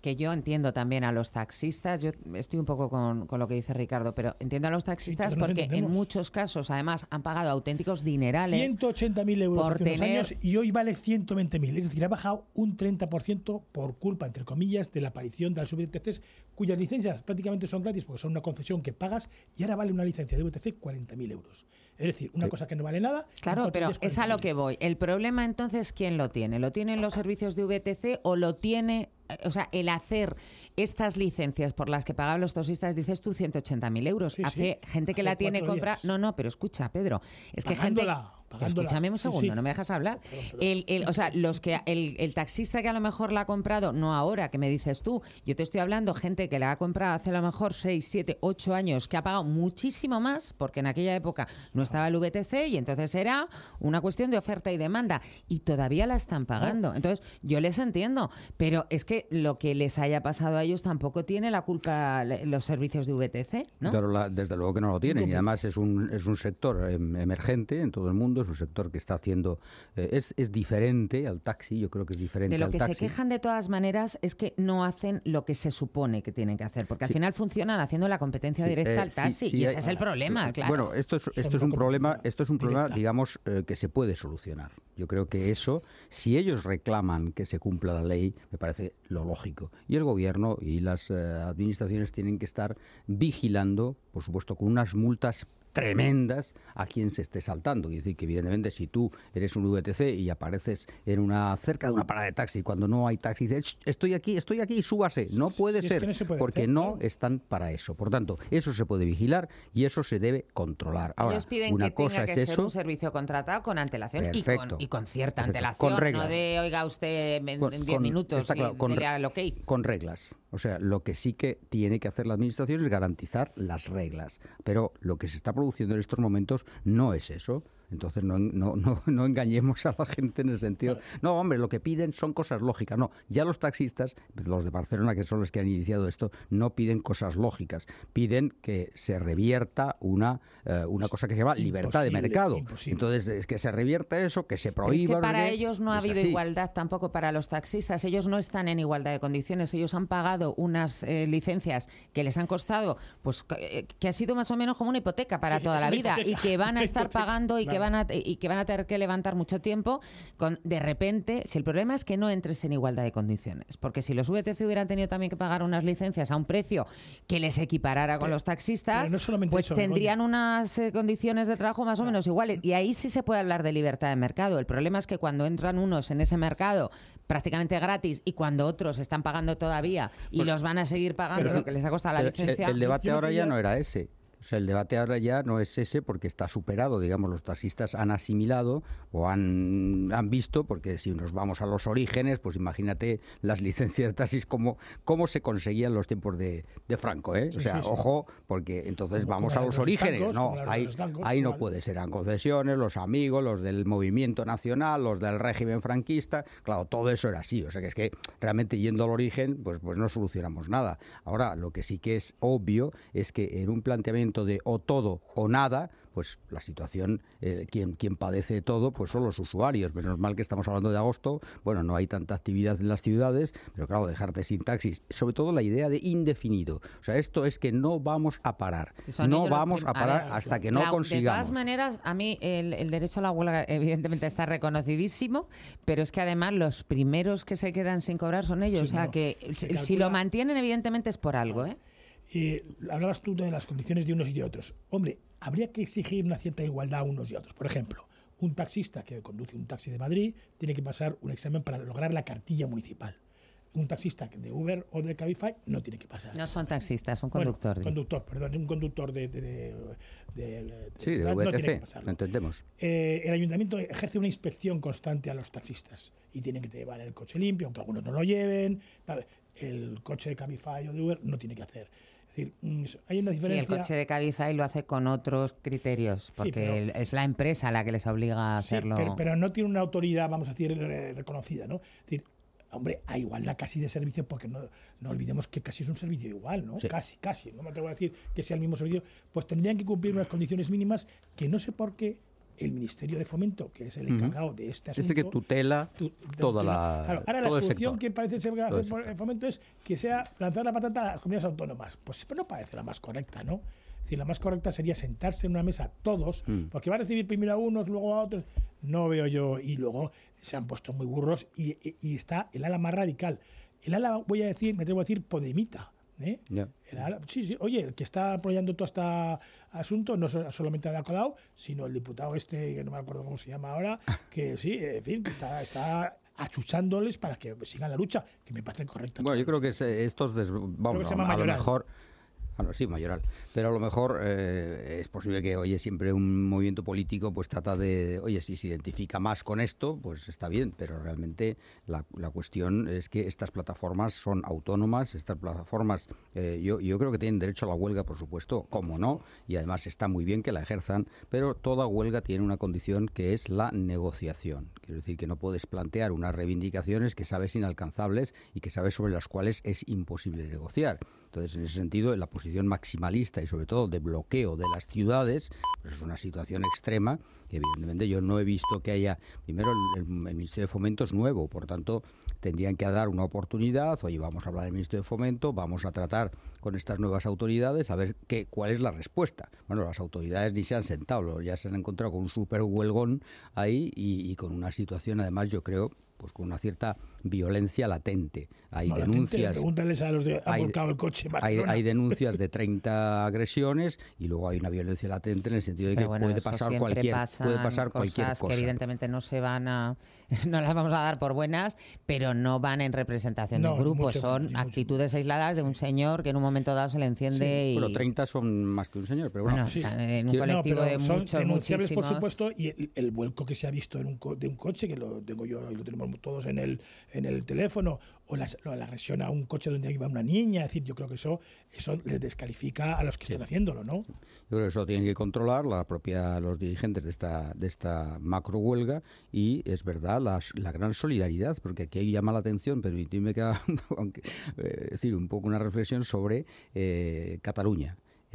que yo entiendo también a los taxistas, yo estoy un poco con, con lo que dice Ricardo, pero entiendo a los taxistas sí, porque en muchos casos, además, han pagado auténticos dinerales. ciento ochenta mil euros por hace unos tener... años y hoy vale ciento veinte mil. Es decir, ha bajado un treinta por ciento por culpa, entre comillas, de la aparición de las V T Cs, cuyas licencias prácticamente son gratis porque son una concesión que pagas y ahora vale una licencia de V T C cuarenta mil euros. Es decir, una sí. cosa que no vale nada. Claro, pero es a lo que voy. El problema entonces, ¿quién lo tiene? ¿Lo tienen los servicios de V T C o lo tiene, o sea, el hacer estas licencias por las que pagaban los taxistas, dices tú, ciento ochenta mil euros? Sí, Hace sí. gente que Hace la tiene comprada. No, no, pero escucha, Pedro. Es que gente. Pagándola. Escúchame un segundo, sí, sí. no me dejas hablar. Perdón, perdón. El, el, o sea, los que el, el taxista que a lo mejor la ha comprado, no ahora, que me dices tú, yo te estoy hablando gente que la ha comprado hace a lo mejor seis, siete, ocho años, que ha pagado muchísimo más, porque en aquella época no estaba el V T C y entonces era una cuestión de oferta y demanda, y todavía la están pagando. Entonces, yo les entiendo, pero es que lo que les haya pasado a ellos tampoco tiene la culpa los servicios de V T C, ¿no? Claro, la, desde luego que no lo tienen, y además es un, es un sector emergente en todo el mundo. Es un sector que está haciendo... Eh, es, es diferente al taxi, yo creo que es diferente al taxi. De lo que se quejan de todas maneras es que no hacen lo que se supone que tienen que hacer, porque al sí. final funcionan haciendo la competencia sí, directa eh, al taxi, sí, sí, y ese eh, es el problema, eh, claro. Bueno, esto es, esto es un problema, esto es un problema, digamos, eh, que se puede solucionar. Yo creo que eso, si ellos reclaman que se cumpla la ley, me parece lo lógico. Y el gobierno y las eh, administraciones tienen que estar vigilando, por supuesto, con unas multas tremendas a quien se esté saltando. Es decir, que evidentemente si tú eres un V T C y apareces en una cerca de una parada de taxi cuando no hay taxi, dices, estoy aquí, estoy aquí, súbase. No puede si ser, es que no se puede porque hacer, no claro. están para eso. Por tanto, eso se puede vigilar y eso se debe controlar. Ahora, ellos piden una que cosa tenga que es ser eso, un servicio contratado con antelación y con, y con cierta Perfecto. antelación, Con reglas. no de, oiga, usted en con, diez minutos está claro, con, le al okay. con reglas. O sea, lo que sí que tiene que hacer la administración es garantizar las reglas. Pero lo que se está produciendo en estos momentos no es eso. Entonces no, no, no, no engañemos a la gente en el sentido... No, hombre, lo que piden son cosas lógicas. No, ya los taxistas, los de Barcelona, que son los que han iniciado esto, no piden cosas lógicas. Piden que se revierta una, eh, una cosa que se llama libertad de mercado. Imposible. Entonces, es que se revierta eso, que se prohíba... Es que para ellos no ha habido así. igualdad tampoco para los taxistas. Ellos no están en igualdad de condiciones. Ellos han pagado unas eh, licencias que les han costado, pues que, que ha sido más o menos como una hipoteca para sí, toda la vida hipoteca. y que van a estar pagando y que van a, y que van a tener que levantar mucho tiempo con, de repente, si el problema es que no entres en igualdad de condiciones, porque si los V T C hubieran tenido también que pagar unas licencias a un precio que les equiparara con pero, los taxistas, no pues eso, tendrían ¿no? unas eh, condiciones de trabajo más o menos iguales, y ahí sí se puede hablar de libertad de mercado. El problema es que cuando entran unos en ese mercado prácticamente gratis y cuando otros están pagando todavía y pero, los van a seguir pagando pero, lo que les ha costado la licencia... El, el debate yo ahora ya ya no era ese. O sea, el debate ahora ya no es ese porque está superado, digamos, los taxistas han asimilado o han, han visto, porque si nos vamos a los orígenes, pues imagínate las licencias de taxis, cómo, cómo se conseguían en los tiempos de, de Franco, ¿eh? Sí, o sea, sí, sí. ojo, porque entonces como, vamos como a los, los orígenes, estancos, no, ahí, estancos, ahí no vale. puede ser, eran concesiones, los amigos, los del movimiento nacional, los del régimen franquista, claro, todo eso era así, o sea que es que realmente yendo al origen, pues, pues no solucionamos nada. Ahora, lo que sí que es obvio es que en un planteamiento de o todo o nada, pues la situación, eh, quien, quien padece todo, pues son los usuarios. Menos mal que estamos hablando de agosto, bueno, no hay tanta actividad en las ciudades, pero claro, dejarte sin taxis, sobre todo la idea de indefinido. O sea, esto es que no vamos a parar, si no vamos a parar a ver, hasta que no la, consigamos. De todas maneras, a mí el, el derecho a la huelga evidentemente está reconocidísimo, pero es que además los primeros que se quedan sin cobrar son ellos, sí, o sea no, que calcula... si lo mantienen evidentemente es por algo, ¿eh? Eh, hablabas tú de las condiciones de unos y de otros. Hombre, habría que exigir una cierta igualdad a unos y a otros. Por ejemplo, un taxista que conduce un taxi de Madrid tiene que pasar un examen para lograr la cartilla municipal. Un taxista de Uber o de Cabify no tiene que pasar. No son taxistas, son conductores. Bueno, conductor, perdón, un conductor de... de, de, de, de sí, de V T C, no lo entendemos. Eh, el ayuntamiento ejerce una inspección constante a los taxistas y tienen que llevar el coche limpio, aunque algunos no lo lleven. Tal. El coche de Cabify o de Uber no tiene que hacer. Es decir, hay una diferencia... Sí, el coche de Cabify lo hace con otros criterios, porque sí, pero, es la empresa la que les obliga a hacerlo. Sí, pero, pero no tiene una autoridad, vamos a decir, reconocida, ¿no? Es decir, hombre, hay igualdad casi de servicio, porque no, no olvidemos que casi es un servicio igual, ¿no? Sí. Casi, casi. No me atrevo a decir que sea el mismo servicio. Pues tendrían que cumplir unas condiciones mínimas que no sé por qué el Ministerio de Fomento, que es el encargado uh-huh. de este asunto. Ese que tutela tu, toda la. Claro, ahora la solución que parece ser que hacer por el Fomento es que sea lanzar la patata a las comunidades autónomas. Pues no parece la más correcta, ¿no? Es decir, la más correcta sería sentarse en una mesa todos, mm. porque va a recibir primero a unos, luego a otros. No veo yo. Y luego se han puesto muy burros y, y, y está el ala más radical. El ala, voy a decir, me atrevo a decir, podemita. ¿Eh? Yeah. El ala, sí, sí. Oye, el que está apoyando todo este asunto no solamente ha Colau, sino el diputado este, que no me acuerdo cómo se llama ahora, que sí, en fin, que está... está achuchándoles para que sigan la lucha, que me parece correcta. Bueno, yo creo que es, estos, des... vamos, que a, a lo mejor... Bueno, sí, mayoral. Pero a lo mejor eh, es posible que, oye, siempre un movimiento político pues trata de, oye, si se identifica más con esto, pues está bien, pero realmente la, la cuestión es que estas plataformas son autónomas, estas plataformas, eh, yo, yo creo que tienen derecho a la huelga, por supuesto, cómo no, y además está muy bien que la ejerzan, pero toda huelga tiene una condición que es la negociación. Quiero decir que no puedes plantear unas reivindicaciones que sabes inalcanzables y que sabes sobre las cuales es imposible negociar. Entonces, en ese sentido, la posición maximalista y sobre todo de bloqueo de las ciudades, pues es una situación extrema que evidentemente yo no he visto que haya... Primero, el, el Ministerio de Fomento es nuevo, por tanto, tendrían que dar una oportunidad. Oye, vamos a hablar del Ministerio de Fomento, vamos a tratar con estas nuevas autoridades a ver qué, cuál es la respuesta. Bueno, las autoridades ni se han sentado, ya se han encontrado con un súper huelgón ahí y, y con una situación, además, yo creo... pues con una cierta violencia latente. Hay no, denuncias... Pregúntales a los de han volcado el coche en Barcelona. Hay, hay denuncias de treinta agresiones y luego hay una violencia latente en el sentido de que bueno, puede, pasar cualquier, puede pasar cualquier cosa. Que evidentemente no se van a... no las vamos a dar por buenas, pero no van en representación no, de un grupo. Mucho, son mucho, actitudes mucho. aisladas de un señor que en un momento dado se le enciende sí. y... Bueno, treinta son más que un señor, pero bueno... bueno sí. En un colectivo no, de son muchos, denunciables, muchísimos... por supuesto, y el, el vuelco que se ha visto en un co- de un coche, que lo tengo yo y lo tenemos todos en el en el teléfono, o la, la agresión a un coche donde iba una niña, es decir, yo creo que eso eso les descalifica a los que sí. están haciéndolo, ¿no? Yo creo que eso tienen que controlar la propia los dirigentes de esta de esta macro huelga y es verdad la, la gran solidaridad, porque aquí llama la atención, permitidme que haga aunque, eh, decir un poco una reflexión sobre eh, Cataluña.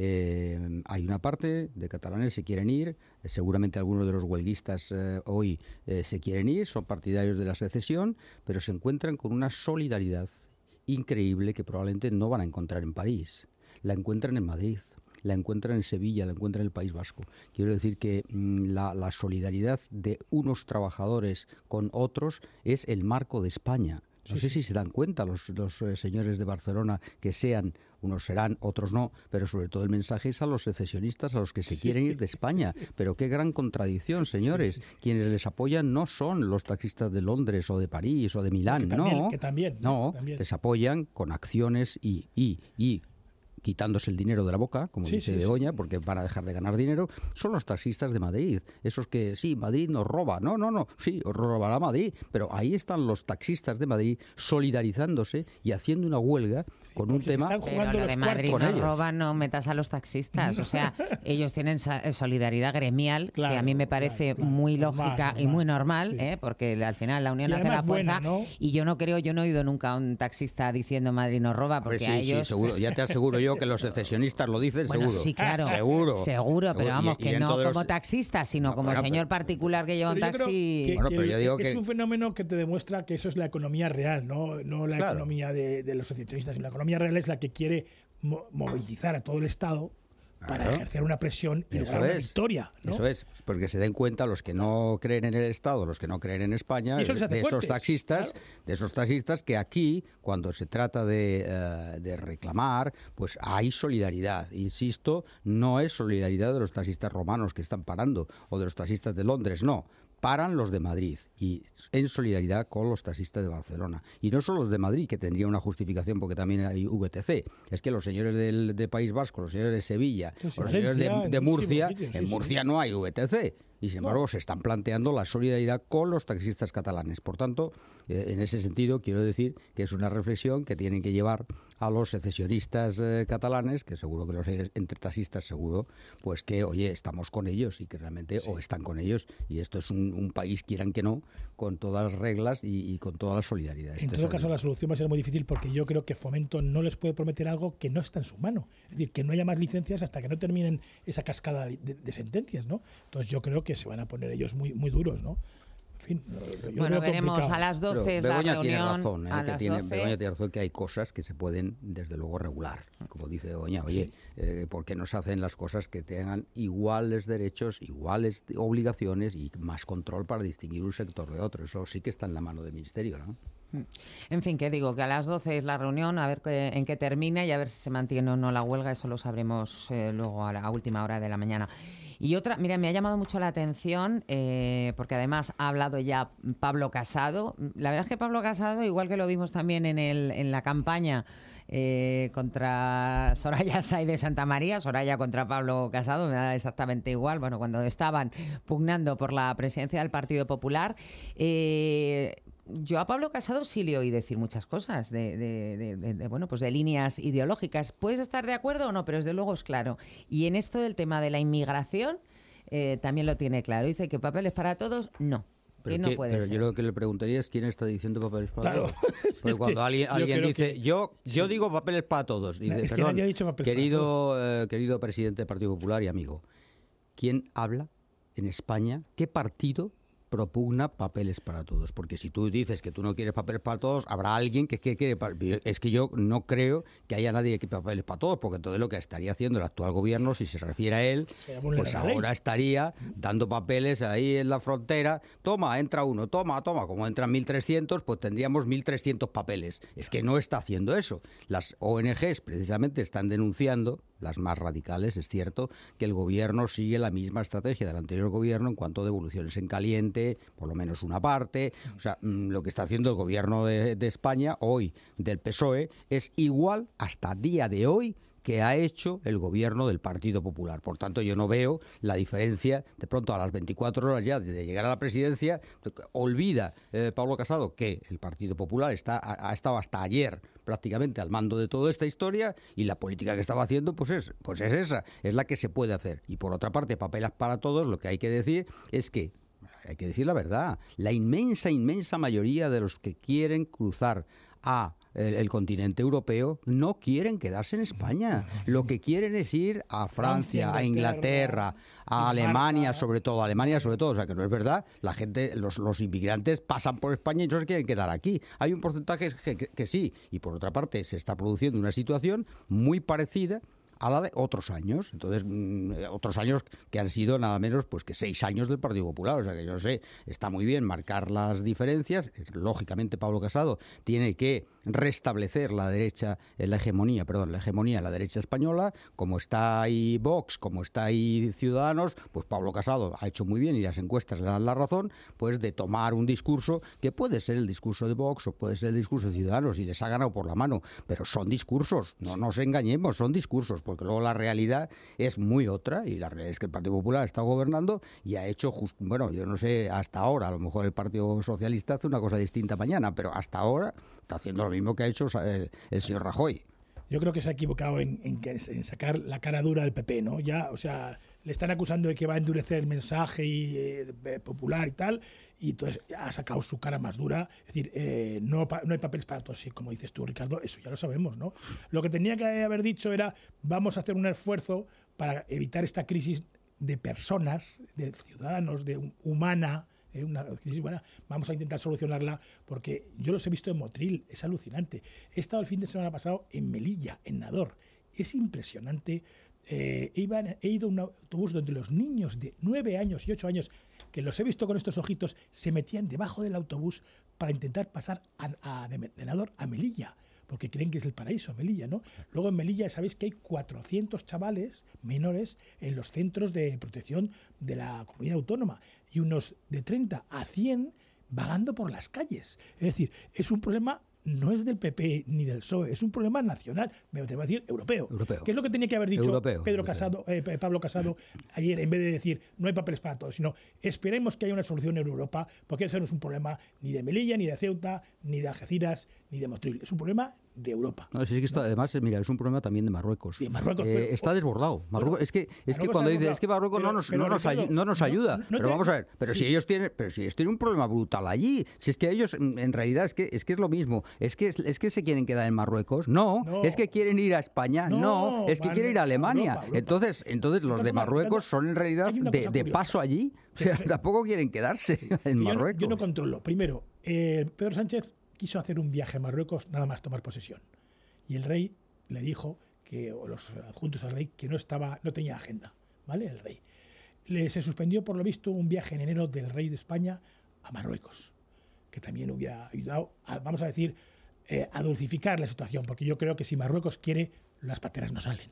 Eh, hay una parte de catalanes que se quieren ir, eh, seguramente algunos de los huelguistas eh, hoy eh, se quieren ir, son partidarios de la secesión, pero se encuentran con una solidaridad increíble que probablemente no van a encontrar en París. La encuentran en Madrid, la encuentran en Sevilla, la encuentran en el País Vasco. Quiero decir que mmm, la, la solidaridad de unos trabajadores con otros es el marco de España. No sí, sé sí. si se dan cuenta los, los eh, señores de Barcelona que sean, unos serán, otros no, pero sobre todo el mensaje es a los secesionistas, a los que se sí. quieren ir de España. Pero qué gran contradicción, señores. Sí, sí, sí. Quienes les apoyan no son los taxistas de Londres o de París o de Milán, que también, no. Que también, no, también. Les apoyan con acciones y, y, y quitándose el dinero de la boca, como sí, dice sí, Begoña, sí. porque van a dejar de ganar dinero, son los taxistas de Madrid. Esos que, sí, Madrid nos roba. No, no, no, sí, os robará Madrid. Pero ahí están los taxistas de Madrid solidarizándose y haciendo una huelga sí, con un tema... Están jugando pero lo de Madrid nos ellos. roba, no metas a los taxistas. O sea, ellos tienen solidaridad gremial, claro, que a mí me parece claro, claro, muy lógica normal, normal, y muy normal, sí. ¿eh? Porque al final la unión hace la fuerza. Buena, ¿no? Y yo no creo, yo no he oído nunca a un taxista diciendo Madrid nos roba, porque a, ver, sí, a ellos... Sí, seguro, ya te aseguro yo que los secesionistas lo dicen, bueno, seguro. Sí, claro. Seguro. Seguro, pero vamos, y, que y no los... como taxista, sino como bueno, señor pero... particular que lleva un taxi. Que, bueno, que pero yo digo es que... un fenómeno que te demuestra que eso es la economía real, no, no la claro. economía de, de los secesionistas. La economía real es la que quiere mo- movilizar a todo el Estado para claro. ejercer una presión y lograr una victoria, ¿no? Eso es, porque se den cuenta los que no creen en el Estado, los que no creen en España, de fuertes, esos taxistas, claro. de esos taxistas que aquí, cuando se trata de, uh, de reclamar, pues hay solidaridad. Insisto, no es solidaridad de los taxistas romanos que están parando o de los taxistas de Londres, no. Paran los de Madrid y en solidaridad con los taxistas de Barcelona. Y no solo los de Madrid, que tendría una justificación porque también hay V T C. Es que los señores del de País Vasco, los señores de Sevilla, sí, sí, los señores de, de Murcia, sitios, sí, en Murcia sí. no hay V T C. Y sin embargo no. se están planteando la solidaridad con los taxistas catalanes. Por tanto, eh, en ese sentido quiero decir que es una reflexión que tienen que llevar a los secesionistas eh, catalanes, que seguro que los hay entre taxistas seguro, pues que, oye, estamos con ellos y que realmente sí. o están con ellos. Y esto es un, un país, quieran que no, con todas las reglas y, y con toda la solidaridad. En todo caso, la solución va a ser muy difícil porque yo creo que Fomento no les puede prometer algo que no está en su mano. Es decir, que no haya más licencias hasta que no terminen esa cascada de, de sentencias, ¿no? Entonces yo creo que se van a poner ellos muy, muy duros, ¿no? En fin, yo bueno, lo veo veremos complicado. a las doce Pero la Begoña reunión. tiene razón, ¿eh? a que las tiene, doce. Begoña tiene razón que hay cosas que se pueden, desde luego, regular. Como dice Begoña, oye, eh, ¿por qué no se hacen las cosas que tengan iguales derechos, iguales obligaciones y más control para distinguir un sector de otro? Eso sí que está en la mano del Ministerio, ¿no? En fin, que digo que a las doce es la reunión, a ver qué, en qué termina y a ver si se mantiene o no la huelga. Eso lo sabremos eh, luego a la a última hora de la mañana. Y otra, mira, me ha llamado mucho la atención, eh, porque además ha hablado ya Pablo Casado. La verdad es que Pablo Casado, igual que lo vimos también en, el, en la campaña eh, contra Soraya Sáez de Santa María, Soraya contra Pablo Casado, me da exactamente igual, bueno, cuando estaban pugnando por la presidencia del Partido Popular, eh, yo a Pablo Casado sí le oí decir muchas cosas de, de, de, de, de, bueno, pues de líneas ideológicas. ¿Puedes estar de acuerdo o no? Pero desde luego es claro. Y en esto del tema de la inmigración eh, también lo tiene claro. Dice que papeles para todos, no. Pero, que no que, puede pero ser. yo lo que le preguntaría es quién está diciendo papeles para Claro. todos. Porque Es cuando que alguien, yo alguien creo dice, que- yo yo sí. digo papeles para todos, dice, Es que perdón, nadie ha dicho papeles para querido, eh, querido presidente del Partido Popular y amigo, ¿quién habla en España? ¿Qué partido propugna papeles para todos? Porque si tú dices que tú no quieres papeles para todos, habrá alguien que, que quiere. Es que yo no creo que haya nadie que quiera papeles para todos, porque todo lo que estaría haciendo el actual gobierno, si se refiere a él, Se vulnera pues la ley. ahora estaría dando papeles ahí en la frontera. Toma, entra uno, toma, toma. Como entran mil trescientos, pues tendríamos mil trescientos papeles. Es que no está haciendo eso. Las O N Ges precisamente están denunciando, las más radicales, es cierto, que el gobierno sigue la misma estrategia del anterior gobierno en cuanto a devoluciones en caliente, por lo menos una parte. O sea, mmm, lo que está haciendo el gobierno de, de España hoy, del P S O E, es igual hasta día de hoy que ha hecho el gobierno del Partido Popular. Por tanto, yo no veo la diferencia. De pronto, a las veinticuatro horas ya de llegar a la presidencia, olvida eh, Pablo Casado que el Partido Popular está, ha, ha estado hasta ayer prácticamente al mando de toda esta historia, y la política que estaba haciendo pues es, pues es esa, es la que se puede hacer. Y por otra parte, papeles para todos, lo que hay que decir es que hay que decir la verdad, la inmensa, inmensa mayoría de los que quieren cruzar a el, el continente europeo no quieren quedarse en España. Lo que quieren es ir a Francia, a Inglaterra, a Alemania, sobre todo, a Alemania sobre todo. O sea, que no es verdad, la gente, los, los inmigrantes pasan por España y no se quieren quedar aquí. Hay un porcentaje que, que, que sí, y por otra parte se está produciendo una situación muy parecida a la de otros años. Entonces, mmm, otros años que han sido nada menos pues que seis años del Partido Popular. O sea que yo no sé, está muy bien marcar las diferencias. Lógicamente, Pablo Casado tiene que restablecer la derecha, la hegemonía, perdón, la hegemonía de la derecha española. Como está ahí Vox, como está ahí Ciudadanos, pues Pablo Casado ha hecho muy bien, y las encuestas le dan la razón, pues de tomar un discurso que puede ser el discurso de Vox o puede ser el discurso de Ciudadanos, y les ha ganado por la mano, pero son discursos, no nos engañemos, son discursos, porque luego la realidad es muy otra, y la realidad es que el Partido Popular está gobernando y ha hecho, just, bueno, yo no sé, hasta ahora, a lo mejor el Partido Socialista hace una cosa distinta mañana, pero hasta ahora está haciendo lo mismo que ha hecho el, el señor Rajoy. Yo creo que se ha equivocado en, en, en sacar la cara dura del P P, ¿no? Ya, o sea, le están acusando de que va a endurecer el mensaje y, eh, popular y tal, y entonces ha sacado su cara más dura. Es decir, eh, no, no hay papeles para todos, sí, como dices tú, Ricardo, eso ya lo sabemos, ¿no? Lo que tenía que haber dicho era, vamos a hacer un esfuerzo para evitar esta crisis de personas, de ciudadanos, de humana, eh, una crisis buena, vamos a intentar solucionarla, porque yo los he visto en Motril, es alucinante. He estado el fin de semana pasado en Melilla, en Nador, es impresionante. Eh, iban, he ido a un autobús donde los niños de nueve años y ocho años, que los he visto con estos ojitos, se metían debajo del autobús para intentar pasar a, a, de, de Nador a Melilla, porque creen que es el paraíso, Melilla, ¿no? Luego en Melilla sabéis que hay cuatrocientos chavales menores en los centros de protección de la comunidad autónoma, y unos de treinta a cien vagando por las calles. Es decir, es un problema, no es del P P ni del P S O E, es un problema nacional, me atrevo a decir europeo. Europeo. ¿Qué es lo que tenía que haber dicho Europeo, Pedro europeo. Casado, eh, Pablo Casado ayer, en vez de decir no hay papeles para todos, sino esperemos que haya una solución en Europa, porque eso no es un problema ni de Melilla, ni de Ceuta, ni de Algeciras, ni de Motril. Es un problema de Europa. No, sí, es que está, además, mira, es un problema también de Marruecos. De Marruecos eh, pero, está desbordado. Marruecos, bueno, es que, es Marruecos que cuando dice, es que Marruecos pero, no nos, pero, no nos, Ricardo, ayu- no nos ayuda. No, no pero te, vamos a ver, pero sí. si ellos tienen, pero si ellos tienen un problema brutal allí, si es que ellos, en realidad, es que es que es lo mismo. Es que es, es que se quieren quedar en Marruecos, no. no. Es que quieren ir a España, no. no. Es que quieren ir a Alemania. Europa, Europa. Entonces, entonces los de Marruecos son en realidad de, de paso allí. O sea, tampoco quieren quedarse sí. en Marruecos. Yo no, yo no controlo. Primero, eh, Pedro Sánchez quiso hacer un viaje a Marruecos nada más tomar posesión. Y el rey le dijo, que, o los adjuntos al rey, que no estaba, no tenía agenda, ¿vale? El rey. Le, se suspendió, por lo visto, un viaje en enero del rey de España a Marruecos, que también hubiera ayudado, a, vamos a decir, eh, a dulcificar la situación, porque yo creo que si Marruecos quiere, las pateras no salen.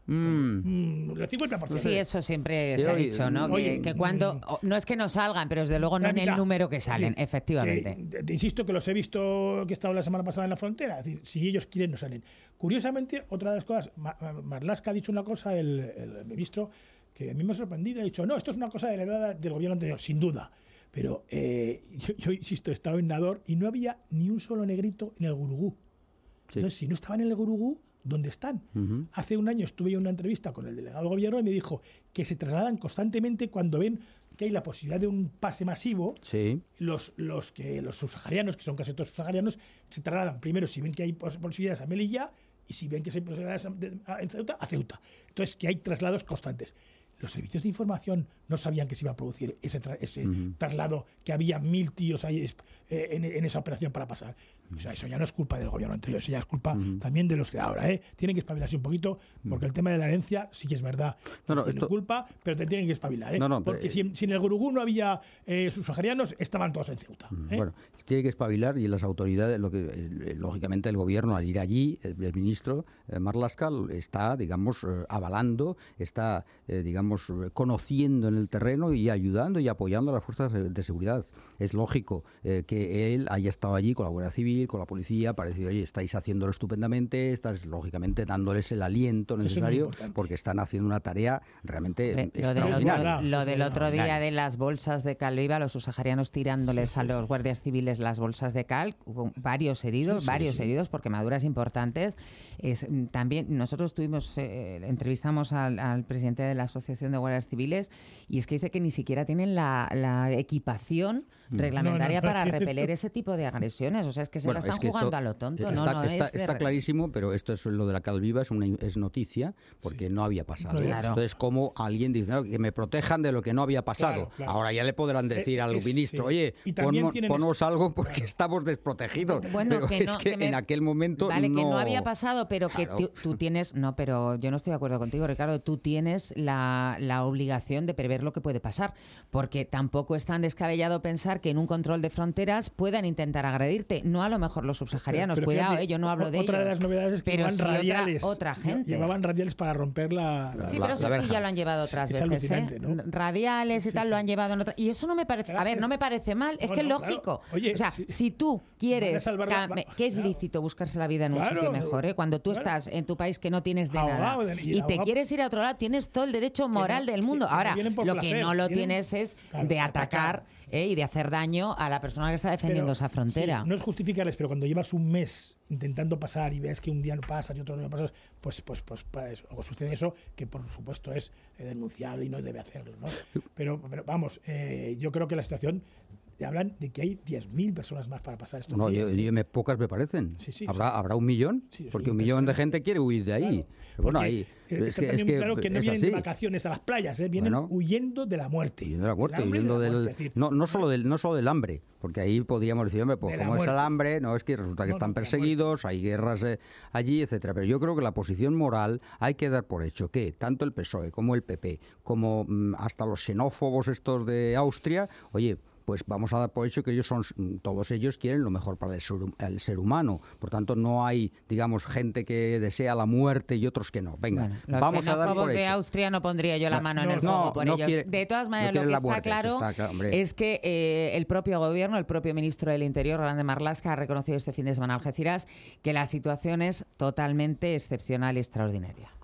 Mm. Mm, el cincuenta por ciento. Sí, eso siempre se ha dicho, ¿no? Oye, que, que cuando, no es que no salgan, pero desde luego no en el número que salen, oye, efectivamente. Que, te insisto que los he visto que he estado la semana pasada en la frontera, es decir, si ellos quieren no salen. Curiosamente, otra de las cosas, Marlaska ha dicho una cosa, el, el ministro, que a mí me ha sorprendido, ha dicho, no, esto es una cosa heredada del gobierno anterior, sin duda. Pero eh, yo, yo insisto, he estado en Nador y no había ni un solo negrito en el Gurugú. Sí. Entonces, si no estaban en el Gurugú, ¿dónde están? Uh-huh. Hace un año estuve en una entrevista con el delegado de gobierno y me dijo que se trasladan constantemente cuando ven que hay la posibilidad de un pase masivo. Sí. Los, los, que, los subsaharianos, que son casi todos subsaharianos, se trasladan primero si ven que hay posibilidades a Melilla y si ven que hay posibilidades en Ceuta, a Ceuta. Entonces, que hay traslados constantes. Los servicios de información no sabían que se iba a producir ese, tra- ese uh-huh. traslado, que había mil tíos ahí eh, en, en esa operación para pasar. O sea, eso ya no es culpa del gobierno anterior, eso ya es culpa uh-huh. también de los de ahora. ¿eh? Tienen que espabilarse un poquito, porque uh-huh. el tema de la herencia sí que es verdad. No, no, tienen esto... culpa, pero te tienen que espabilar. ¿eh? No, no, porque pero... si, si en el Gurugú no había eh, subsaharianos, estaban todos en Ceuta. ¿eh? Bueno, tiene que espabilar y las autoridades, lo que eh, lógicamente el gobierno al ir allí, el, el ministro eh, Marlaska está, digamos, eh, avalando, está, eh, digamos, conociendo en el terreno y ayudando y apoyando a las fuerzas de seguridad. Es lógico eh, que él haya estado allí con la Guardia Civil, con la policía, para decir, oye, estáis haciéndolo estupendamente, estás lógicamente dándoles el aliento necesario, porque están haciendo una tarea realmente Lo, extraordinaria. De, lo, lo del otro día de las bolsas de cal viva, los subsaharianos tirándoles sí, sí. a los guardias civiles las bolsas de cal, hubo varios heridos, sí, sí, varios sí. heridos por quemaduras importantes. Es, también nosotros tuvimos, eh, entrevistamos al, al presidente de la Asociación de Guardias Civiles y es que dice que ni siquiera tienen la, la equipación reglamentaria no, no, no, para repeler ese tipo de agresiones. O sea, es que se bueno, la están jugando esto, a lo tonto. Está, no, no está, es está de... clarísimo, pero esto es lo de la cal viva, es, una, es noticia, porque sí. no había pasado. Claro. Entonces, como alguien dice, no, que me protejan de lo que no había pasado. Claro, claro. Ahora ya le podrán decir eh, al es, ministro, sí. oye, ponnos, ponnos algo porque claro. estamos desprotegidos. Bueno, pero que es no, que, que me... en aquel momento Vale, no... que no había pasado, pero claro. que tú, tú tienes... No, pero yo no estoy de acuerdo contigo, Ricardo. Tú tienes la, la obligación de prever lo que puede pasar, porque tampoco es tan descabellado pensar que en un control de fronteras puedan intentar agredirte. No a lo mejor los subsaharianos, pero, pero cuidado, fíjate, eh, yo no hablo de otra ellos. Otra de las novedades es que pero llevan sí radiales. Otra, otra gente. Llevaban radiales para romper la... la sí, la, pero eso la sí ya lo han llevado otras es veces. ¿eh? ¿no? Radiales y sí, tal sí. lo han llevado en otras... Y eso no me parece... Gracias. A ver, no me parece mal. Es no, que es no, lógico. Claro. Oye, o sea, sí. si tú quieres... La... Que es claro. lícito buscarse la vida en un claro. sitio mejor, ¿eh? Cuando tú claro. estás en tu país que no tienes de nada de, y, y te quieres ir a otro lado, tienes todo el derecho moral no, del mundo. Ahora, lo placer, que no lo vienen, tienes es claro, de atacar... ¿eh? y de hacer daño a la persona que está defendiendo pero, esa frontera. Sí, no es justificarles, pero cuando llevas un mes intentando pasar y ves que un día no pasas y otro no pasas, pues, pues, pues, pues o sucede eso, que por supuesto es denunciable y no debe hacerlo, ¿no? Pero, pero vamos, eh, yo creo que la situación... Hablan de que hay diez mil personas más para pasar estos no, días. Yo, yo me, pocas me parecen. Sí, sí, ¿Habrá, sí. ¿Habrá un millón? Sí, porque un millón de gente quiere huir de ahí. Claro, bueno, ahí eh, es que, es que, claro que no vienen así. de vacaciones a las playas, ¿eh? vienen bueno, huyendo de la muerte. Huyendo de la muerte, huyendo de la del... Muerte, decir, no, no, solo del, no solo del hambre, porque ahí podríamos decir, hombre, pues como es el hambre, no es que resulta que no, están no, perseguidos, hay guerras eh, allí, etcétera. Pero yo creo que la posición moral hay que dar por hecho que tanto el P S O E como el P P, como mmm, hasta los xenófobos estos de Austria, oye, pues vamos a dar por hecho que ellos son, todos ellos quieren lo mejor para el ser, el ser humano. Por tanto, no hay, digamos, gente que desea la muerte y otros que no. Venga, bueno, los vamos a dar por hecho. de Austria no pondría yo la mano no, en el fuego no, por no ellos. Quiere, de todas maneras, no lo que está muerte, claro está, claro, es que eh, el propio gobierno, el propio ministro del Interior, Grande Marlaska, ha reconocido este fin de semana a Algeciras que la situación es totalmente excepcional y extraordinaria.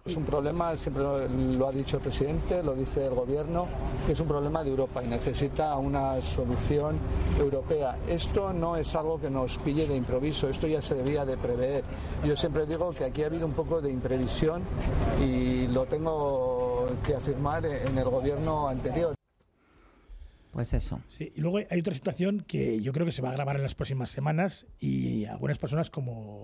Es un problema, siempre lo, lo ha dicho el presidente, lo dice el gobierno, que es un problema de Europa y necesita una solución europea. Esto no es algo que nos pille de improviso, esto ya se debía de prever. Yo siempre digo que aquí ha habido un poco de imprevisión y lo tengo que afirmar en el gobierno anterior. Pues eso. Sí, y luego hay otra situación que yo creo que se va a agravar en las próximas semanas y algunas personas como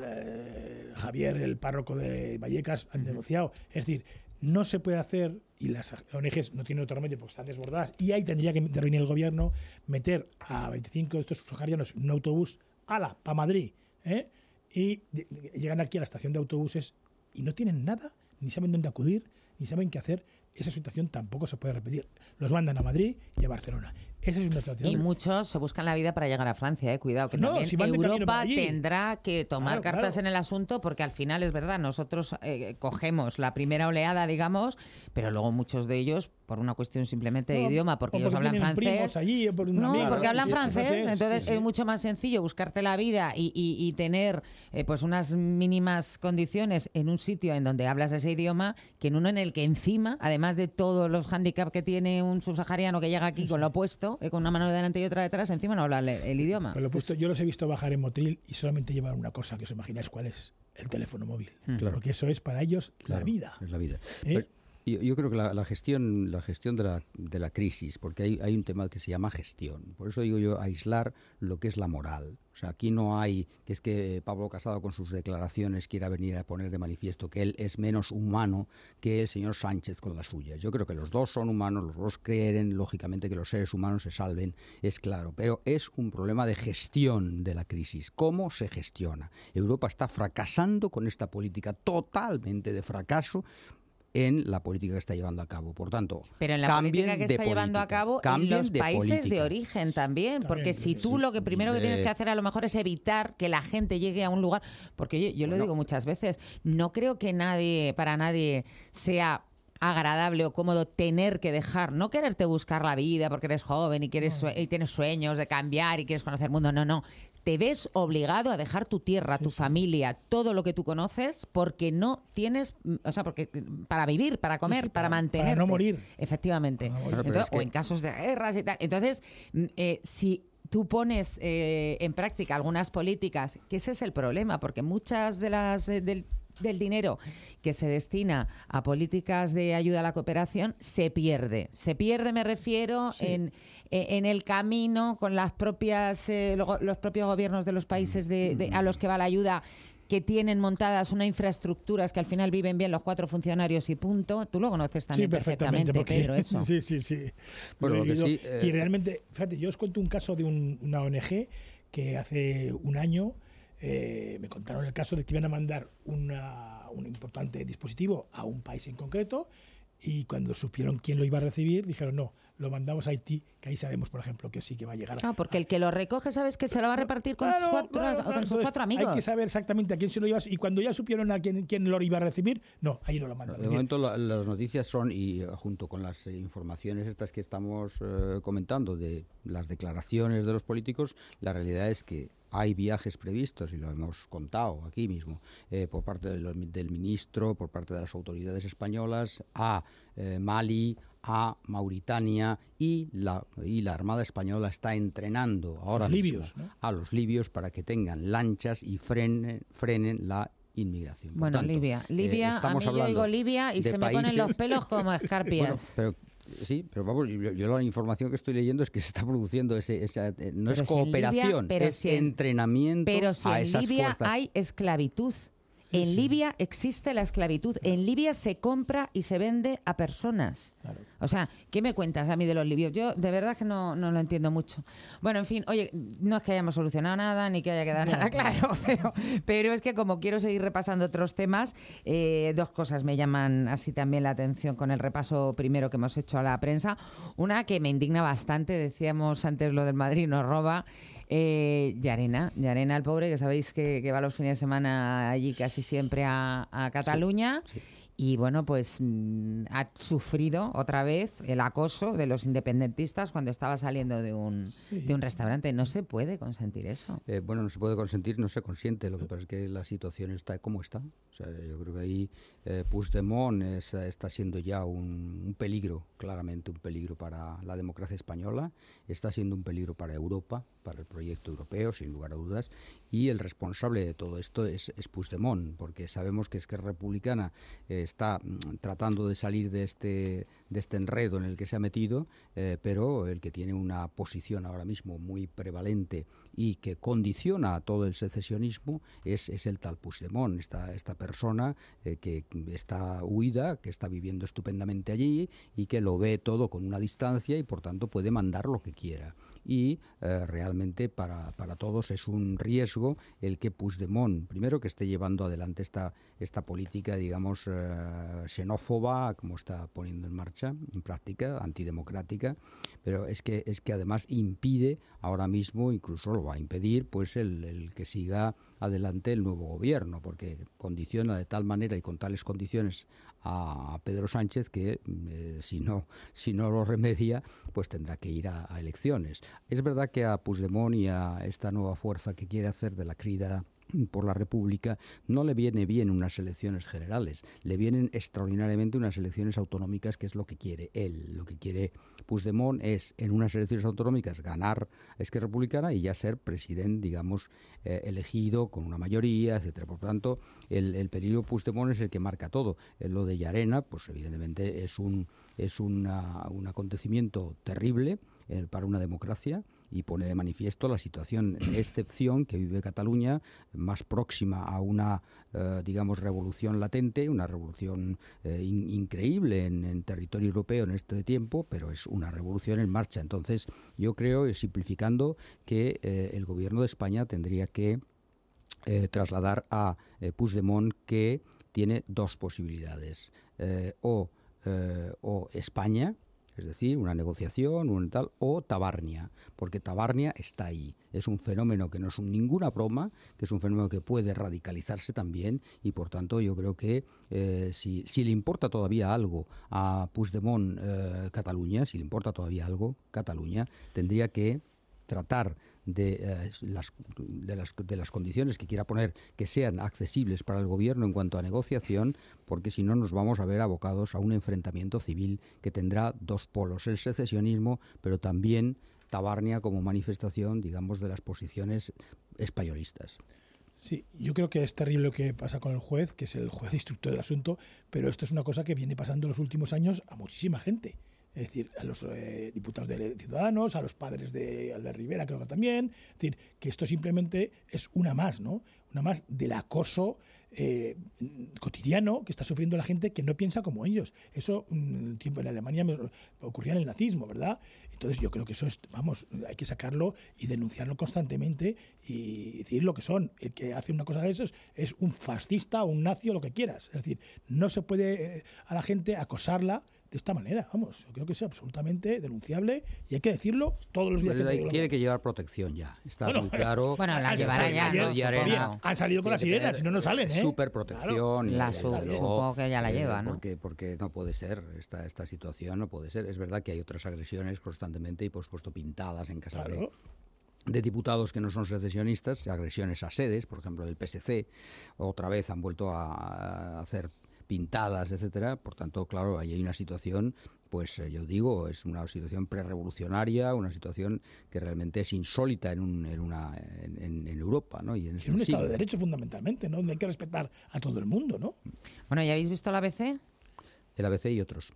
eh, Javier, el párroco de Vallecas, han denunciado. Es decir, no se puede hacer, y las O N Ges no tienen otro remedio porque están desbordadas, y ahí tendría que intervenir el gobierno, meter a veinticinco de estos subsaharianos en un autobús, ala, para Madrid, ¿eh? y de, de, llegan aquí a la estación de autobuses y no tienen nada, ni saben dónde acudir, ni saben qué hacer. Esa situación tampoco se puede repetir. Los mandan a Madrid y a Barcelona. Esa es una situación. Y muchos se buscan la vida para llegar a Francia, eh. Cuidado, que no, también si Europa tendrá que tomar claro, cartas claro. en el asunto, porque al final es verdad, nosotros eh, cogemos la primera oleada, digamos, pero luego muchos de ellos, por una cuestión simplemente de no, idioma, porque, porque ellos hablan francés. Allí, por no, amiga, porque hablan sí, francés, francés, entonces sí, sí. es mucho más sencillo buscarte la vida y, y, y tener eh, pues unas mínimas condiciones en un sitio en donde hablas ese idioma, que en uno en el que encima, además de todos los hándicaps que tiene un subsahariano que llega aquí sí. con lo opuesto, eh, con una mano delante y otra detrás, encima no habla el, el idioma. Por lo puesto, yo los he visto bajar en Motril y solamente llevan una cosa, que os imagináis cuál es, el teléfono móvil. Claro. Porque eso es para ellos claro, la vida. Es la vida. ¿Eh? Pues, yo, yo creo que la, la gestión, la gestión de la, de la crisis, porque hay, hay un tema que se llama gestión. Por eso digo yo, aislar lo que es la moral. O sea, aquí no hay, que es que Pablo Casado con sus declaraciones quiera venir a poner de manifiesto que él es menos humano que el señor Sánchez con las suyas. Yo creo que los dos son humanos, los dos creen, lógicamente, que los seres humanos se salven, es claro. Pero es un problema de gestión de la crisis. ¿Cómo se gestiona? Europa está fracasando con esta política totalmente de fracaso en la política que está llevando a cabo. Por tanto, pero en la política que está llevando a cabo en los países de origen también, porque si tú lo que primero que tienes que hacer a lo mejor es evitar que la gente llegue a un lugar, porque yo, yo lo digo muchas veces, no creo que nadie, para nadie sea agradable o cómodo tener que dejar, no quererte buscar la vida porque eres joven y quieres y tienes sueños de cambiar y quieres conocer el mundo, no, no. Te ves obligado a dejar tu tierra, sí, tu sí. familia, todo lo que tú conoces, porque no tienes, o sea, porque para vivir, para comer, sí, sí, para, para mantenerte. Para no morir. Efectivamente. No morir. Entonces, que... O en casos de guerras y tal. Entonces, eh, si tú pones eh, en práctica algunas políticas, que ese es el problema, porque muchas de las eh, del del dinero que se destina a políticas de ayuda a la cooperación se pierde. Se pierde, me refiero, sí. en, en el camino con las propias eh, los propios gobiernos de los países de, de, a los que va la ayuda, que tienen montadas unas infraestructuras que al final viven bien los cuatro funcionarios y punto. Tú lo conoces también sí, perfectamente, porque, Pedro, eso. Sí, sí, sí. Bueno, que sí eh... Y realmente, fíjate, yo os cuento un caso de un, una O N Ge que hace un año Eh, me contaron el caso de que iban a mandar una, un importante dispositivo a un país en concreto y cuando supieron quién lo iba a recibir dijeron no, lo mandamos a Haití, que ahí sabemos, por ejemplo, que sí que va a llegar. Ah, porque el que lo recoge sabes que se lo va a repartir con, claro, sus, cuatro, claro, claro. con sus Entonces, cuatro amigos. Hay que saber exactamente a quién se lo llevas y cuando ya supieron a quién, quién lo iba a recibir, no, ahí no lo mandan. De momento la, las noticias son, y junto con las eh, informaciones estas que estamos eh, comentando de las declaraciones de los políticos, la realidad es que hay viajes previstos, y lo hemos contado aquí mismo, eh, por parte del, del ministro, por parte de las autoridades españolas, a eh, Mali, a Mauritania, y la, y la Armada Española está entrenando ahora los mismo libios, ¿no? a los libios para que tengan lanchas y frenen, frenen la inmigración. Por bueno, tanto, Libia, Libia, eh, a mí yo digo Libia y se me países... ponen los pelos como escarpias. Bueno, pero, sí, pero vamos, yo, yo la información que estoy leyendo es que se está produciendo ese, esa, eh, no pero es cooperación, si Libia, es si entrenamiento pero si a en esas Libia fuerzas. Hay esclavitud. En sí. Libia existe la esclavitud. En Libia se compra y se vende a personas. Claro. O sea, ¿qué me cuentas a mí de los libios? Yo de verdad que no, no lo entiendo mucho. Bueno, en fin, oye, no es que hayamos solucionado nada ni que haya quedado no, nada claro, no. pero, pero es que como quiero seguir repasando otros temas, eh, dos cosas me llaman así también la atención con el repaso primero que hemos hecho a la prensa. Una que me indigna bastante, decíamos antes lo del Madrid nos roba. Eh, Llarena, Llarena el pobre, que sabéis que, que va los fines de semana allí casi siempre a, a Cataluña, sí, sí. y bueno, pues mmm, ha sufrido otra vez el acoso de los independentistas cuando estaba saliendo de un, sí. de un restaurante. No se puede consentir eso. Eh, bueno, no se puede consentir, no se consiente. Lo que pasa es que la situación está como está. O sea, yo creo que ahí eh, Puigdemont es, está siendo ya un, un peligro, claramente un peligro para la democracia española, está siendo un peligro para Europa, para el proyecto europeo, sin lugar a dudas, y el responsable de todo esto es, es Puigdemont, porque sabemos que Esquerra Republicana eh, está mm, tratando de salir de este, de este enredo en el que se ha metido, eh, pero el que tiene una posición ahora mismo muy prevalente y que condiciona a todo el secesionismo es, es el tal Puigdemont, esta, esta persona eh, que está huida, que está viviendo estupendamente allí y que lo ve todo con una distancia y por tanto puede mandar lo que quiera. Y eh, realmente para, para todos es un riesgo el que Puigdemont, primero que esté llevando adelante esta, esta política, digamos, eh, xenófoba, como está poniendo en marcha, en práctica, antidemocrática, pero es que, es que además impide ahora mismo, incluso lo va a impedir, pues el, el que siga adelante el nuevo gobierno, porque condiciona de tal manera y con tales condiciones a Pedro Sánchez que eh, si no si no lo remedia, pues tendrá que ir a, a elecciones. Es verdad que a Puigdemont y a esta nueva fuerza que quiere hacer de la Crida por la República no le viene bien unas elecciones generales, le vienen extraordinariamente unas elecciones autonómicas, que es lo que quiere él. Lo que quiere Puigdemont es en unas elecciones autonómicas ganar a Esquerra Republicana y ya ser presidente, digamos, eh, elegido con una mayoría, etcétera. Por lo tanto, el, el peligro Puigdemont es el que marca todo. Eh, lo de Llarena, pues evidentemente es un, es una, un acontecimiento terrible eh, para una democracia, y pone de manifiesto la situación de excepción que vive Cataluña, más próxima a una, eh, digamos, revolución latente, una revolución eh, in, increíble en, en territorio europeo en este tiempo, pero es una revolución en marcha. Entonces, yo creo, simplificando, que eh, el gobierno de España tendría que eh, trasladar a eh, Puigdemont que tiene dos posibilidades, eh, o, eh, o España, es decir, una negociación, un tal, o Tabarnia, porque Tabarnia está ahí. Es un fenómeno que no es un, ninguna broma, que es un fenómeno que puede radicalizarse también, y por tanto yo creo que eh, si, si le importa todavía algo a Puigdemont eh, Cataluña, si le importa todavía algo Cataluña, tendría que tratar de, eh, las, de, las, de las condiciones que quiera poner que sean accesibles para el gobierno en cuanto a negociación, porque si no nos vamos a ver abocados a un enfrentamiento civil que tendrá dos polos, el secesionismo, pero también Tabarnia como manifestación, digamos, de las posiciones españolistas. Sí, yo creo que es terrible lo que pasa con el juez, que es el juez instructor del asunto, pero esto es una cosa que viene pasando en los últimos años a muchísima gente. Es decir, a los eh, diputados de Ciudadanos, a los padres de Albert Rivera, creo que también. Es decir, que esto simplemente es una más, ¿no? Una más del acoso eh, cotidiano que está sufriendo la gente que no piensa como ellos. Eso en, tiempo en Alemania ocurría en el nazismo, ¿verdad? Entonces yo creo que eso es, vamos, hay que sacarlo y denunciarlo constantemente y decir lo que son. El que hace una cosa de esas es un fascista, un nazi o lo que quieras. Es decir, no se puede eh, a la gente acosarla de esta manera, vamos, yo creo que es absolutamente denunciable y hay que decirlo todos los días. Pero que tiene que llevar protección ya, está bueno, muy claro. Bueno, la llevará ya, ¿no? Ya arena, han salido con las sirenas, si no, no salen, ¿eh? Súper protección. Claro. La su, supongo que ya la lleva, eh, ¿no? Porque, porque no puede ser, esta, esta situación no puede ser. Es verdad que hay otras agresiones constantemente y por supuesto pintadas en casas claro. de... de diputados que no son secesionistas, agresiones a sedes, por ejemplo, del P S C, otra vez han vuelto a, a hacer pintadas, etcétera. Por tanto, claro, ahí hay una situación, pues eh, yo digo, es una situación prerevolucionaria, una situación que realmente es insólita en, un, en, una, en, en Europa, ¿no? Y en, este en un Estado de Derecho, fundamentalmente, ¿no? Donde hay que respetar a todo el mundo, ¿no? Bueno, ¿ya habéis visto la A B C? El A B C y otros.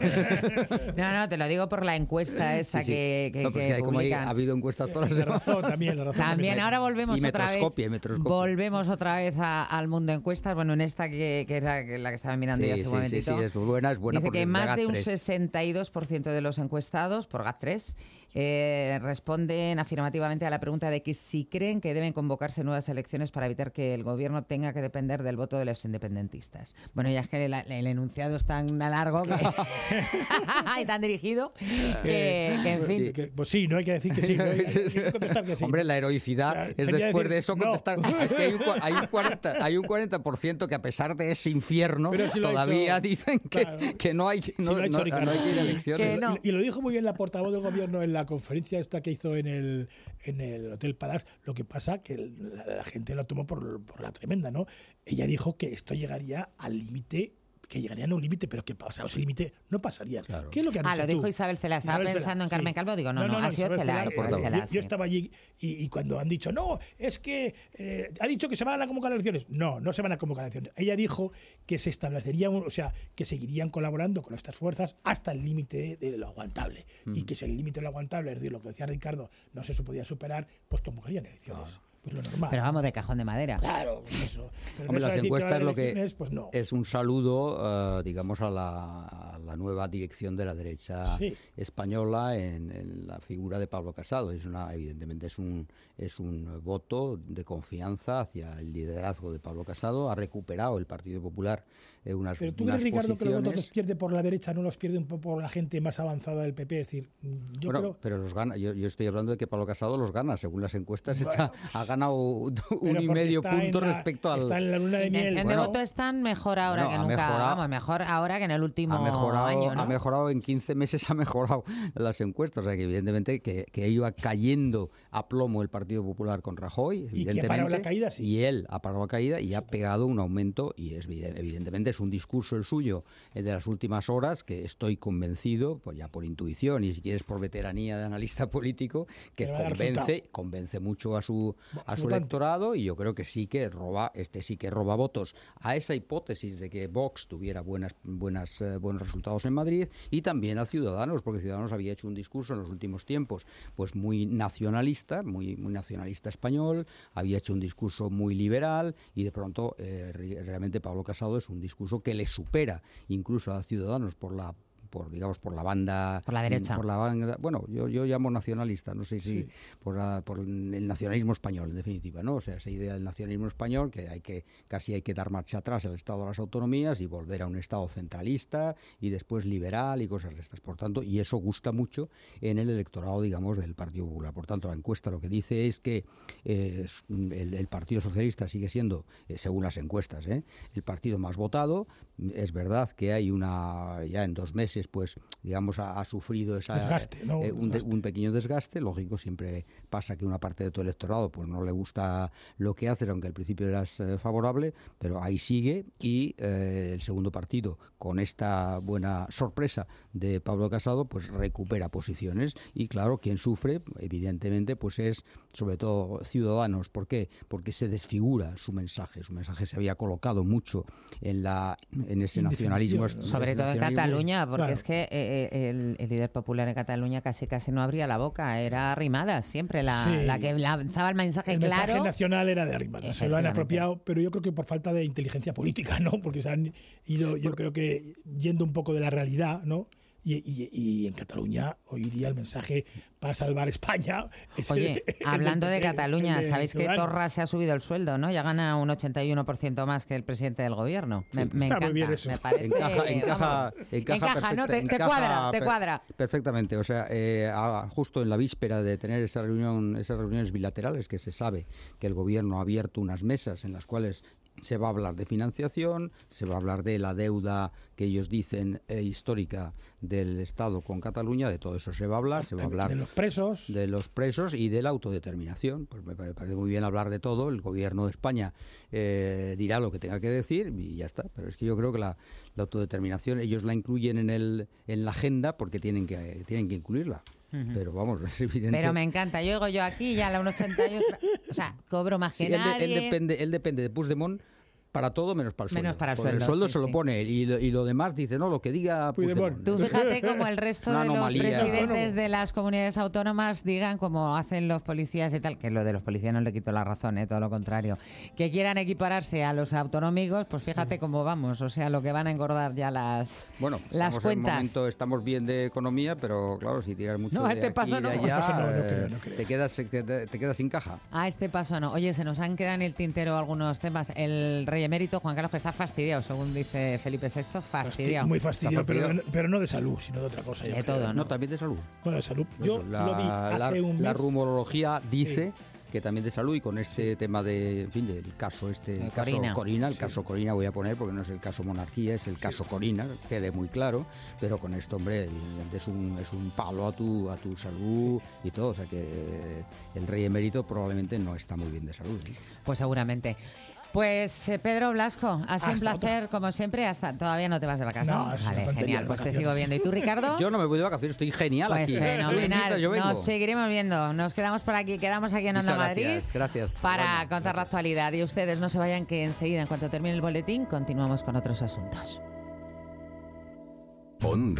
No, no, te lo digo por la encuesta esa sí, sí. que, que, no, pues que hay, como hay, ha habido encuestas todas las semanas. También, la razón también ahora volvemos y otra vez. Y volvemos otra vez a, al mundo encuestas. Bueno, en esta que, que es la que, la que estaba mirando sí, yo hace sí, un momentito. Sí, sí, es buena, es buena. Dice que es más de un GAT tres. sesenta y dos por ciento de los encuestados por GAT tres eh, responden afirmativamente a la pregunta de que si creen que deben convocarse nuevas elecciones para evitar que el gobierno tenga que depender del voto de los independentistas. Bueno, ya es que el, el enunciado está tan largo que... y tan dirigido que, que en fin. Sí. Que, pues sí, no hay que decir que sí. No hay, hay que contestar que sí. Hombre, la heroicidad o sea, es después decir, de eso contestar. No. Es que hay un, hay, un cuarenta, hay un cuarenta por ciento que a pesar de ese infierno si todavía hecho, dicen que, claro, que no hay, no, si no, no hay que ir a elecciones. No. Y, y lo dijo muy bien la portavoz del gobierno en la conferencia esta que hizo en el, en el Hotel Palace. Lo que pasa que la, la gente lo tomó por, por la tremenda, ¿no? Ella dijo que esto llegaría al límite, que llegarían a un límite, pero que pasado ese límite no pasaría. Claro. ¿Qué es lo que han ah, dicho lo dijo tú? Isabel Cela. Estaba Isabel pensando Cela, en Carmen sí. Calvo, digo, no, no, no, no, no ha sido Cela. Cela, Cela, Cela yo, sí. yo estaba allí y, y cuando han dicho, no, es que eh, ha dicho que se van a convocar elecciones. No, no se van a convocar elecciones. Ella dijo que se establecería, o sea, que seguirían colaborando con estas fuerzas hasta el límite de lo aguantable. Mm. Y que si el límite de lo aguantable, es decir, lo que decía Ricardo, no se podía superar, pues convocarían elecciones. Ah. Pues lo normal. Pero vamos, de cajón de madera. Claro, eso. Pero Hombre, no las encuestas que lo que pues no. es un saludo, uh, digamos, a la, a la nueva dirección de la derecha sí. española en, en la figura de Pablo Casado. Es una, evidentemente es un es un voto de confianza hacia el liderazgo de Pablo Casado. Ha recuperado el Partido Popular eh, unas Pero tú unas crees, Ricardo, posiciones... que los votos los pierde por la derecha, no los pierde un poco por la gente más avanzada del P P. Es decir, yo bueno, creo... pero los gana. Yo, yo estoy hablando de que Pablo Casado los gana, según las encuestas. Bueno, está, pues, ha ganado un y medio punto la, respecto al. Está en la luna de miel. En Bueno, de voto están mejor ahora bueno, que nunca. Mejorado, vamos, mejor ahora que en el último ha mejorado, año, ¿no? Ha mejorado en quince meses, ha mejorado las encuestas. O sea que evidentemente que, que iba cayendo a plomo el Partido Popular con Rajoy. Y que ha parado la caída, sí. Y él ha parado la caída y sí. ha pegado un aumento. Y es evidentemente es un discurso el suyo de las últimas horas que estoy convencido, pues ya por intuición y si quieres por veteranía de analista político, que convence, convence mucho a su a su electorado y yo creo que sí que roba, este sí que roba votos a esa hipótesis de que Vox tuviera buenas, buenas, eh, buenos resultados en Madrid y también a Ciudadanos, porque Ciudadanos había hecho un discurso en los últimos tiempos pues muy nacionalista, muy, muy nacionalista español, había hecho un discurso muy liberal y de pronto eh, realmente Pablo Casado es un discurso que le supera incluso a Ciudadanos por la por digamos por la banda por la derecha por la banda, bueno yo yo llamo nacionalista, no sé si sí. por, la, por el nacionalismo español en definitiva, no, o sea, esa idea del nacionalismo español que hay que casi hay que dar marcha atrás al Estado de las autonomías y volver a un Estado centralista y después liberal y cosas de estas, por tanto, y eso gusta mucho en el electorado, digamos, del Partido Popular. Por tanto, la encuesta lo que dice es que eh, el, el Partido Socialista sigue siendo, eh, según las encuestas, eh, el partido más votado. Es verdad que hay una ya en dos meses pues digamos ha, ha sufrido esa, desgaste, ¿no? eh, un, desgaste. De, un pequeño desgaste, lógico, siempre pasa que una parte de tu electorado pues no le gusta lo que haces, aunque al principio eras eh, favorable, pero ahí sigue y eh, el segundo partido con esta buena sorpresa de Pablo Casado pues recupera posiciones y claro, quien sufre evidentemente pues es sobre todo Ciudadanos. ¿Por qué? Porque se desfigura su mensaje, su mensaje se había colocado mucho en la en ese nacionalismo, sobre todo en Cataluña, porque claro. es que eh, el, el líder popular en Cataluña casi casi no abría la boca, era Arrimadas siempre la, sí. la que lanzaba el mensaje el claro. El mensaje nacional era de Arrimadas, se lo han apropiado, pero yo creo que por falta de inteligencia política, ¿no? Porque se han ido, yo creo que yendo un poco de la realidad, ¿no? Y, y, y en Cataluña hoy día el mensaje para salvar España es Oye, el, el hablando de, de Cataluña, de sabéis que Torra se ha subido el sueldo, ¿no? Ya gana un ochenta y uno por ciento más que el presidente del gobierno. Me, sí, me está encanta, muy bien eso. Me parece, encaja, encaja, vamos, encaja, encaja ¿no? Te, te encaja cuadra, te cuadra. Perfectamente, o sea, eh, a, justo en la víspera de tener esa reunión, esas reuniones bilaterales que se sabe que el gobierno ha abierto unas mesas en las cuales se va a hablar de financiación, se va a hablar de la deuda que ellos dicen eh, histórica del Estado con Cataluña, de todo eso se va a hablar, se va a hablar de los presos, de los presos y de la autodeterminación. Pues me parece muy bien hablar de todo, el gobierno de España eh, dirá lo que tenga que decir y ya está, pero es que yo creo que la, la autodeterminación ellos la incluyen en el en la agenda porque tienen que tienen que incluirla. Uh-huh. Pero vamos, es evidente. Pero me encanta, yo digo yo aquí ya a la un ochenta y uno, o sea, cobro más que sí, nadie. Él, de, él, depende, él depende de Puigdemont para todo menos para el sueldo. Menos para el Porque sueldo. El sueldo sí, se sí. lo pone él y lo, y lo demás dice, no, lo que diga Puigdemont. Tú fíjate como el resto de los anomalía. presidentes de las comunidades autónomas digan como hacen los policías y tal, que lo de los policías no le quito la razón, ¿eh? Todo lo contrario. Que quieran equipararse a los autonómicos, pues fíjate sí. cómo vamos, o sea, lo que van a engordar ya las, bueno, las cuentas. En momento, estamos bien de economía, pero claro, si tiras mucho no, de este aquí paso y no. de allá, no, no, eh, creo, no creo. Te, quedas, te, te quedas sin caja. A este paso no. Oye, se nos han quedado en el tintero algunos temas. El rey rey emérito, Juan Carlos, que está fastidiado, según dice Felipe sexto, fastidiado. Muy fastidiado, pero, pero no de salud, sino de otra cosa. De todo, ¿no? No, también de salud. Bueno, de salud. Yo la, lo vi hace la, un mes. La rumorología dice... Sí. que también de salud, y con este tema de, en fin, del caso este, el caso Corina, Corina, el sí. caso Corina voy a poner porque no es el caso Monarquía, es el caso sí. Corina, quede muy claro, pero con esto, hombre, es un, es un palo a tu, a tu salud y todo, o sea que el rey emérito probablemente no está muy bien de salud. ¿Sí? Pues seguramente. Pues eh, Pedro Blasco, ha sido un placer, otra. como siempre, hasta todavía no te vas de vacaciones. No, vale, genial, pues te sigo viendo. ¿Y tú, Ricardo? Yo no me voy de vacaciones, estoy genial pues aquí. Fenomenal, yo nos seguiremos viendo. Nos quedamos por aquí, quedamos aquí en Onda Muchas Madrid. Gracias, gracias. Para bueno, contar gracias. la actualidad. Y ustedes no se vayan, que enseguida, en cuanto termine el boletín, continuamos con otros asuntos. Onda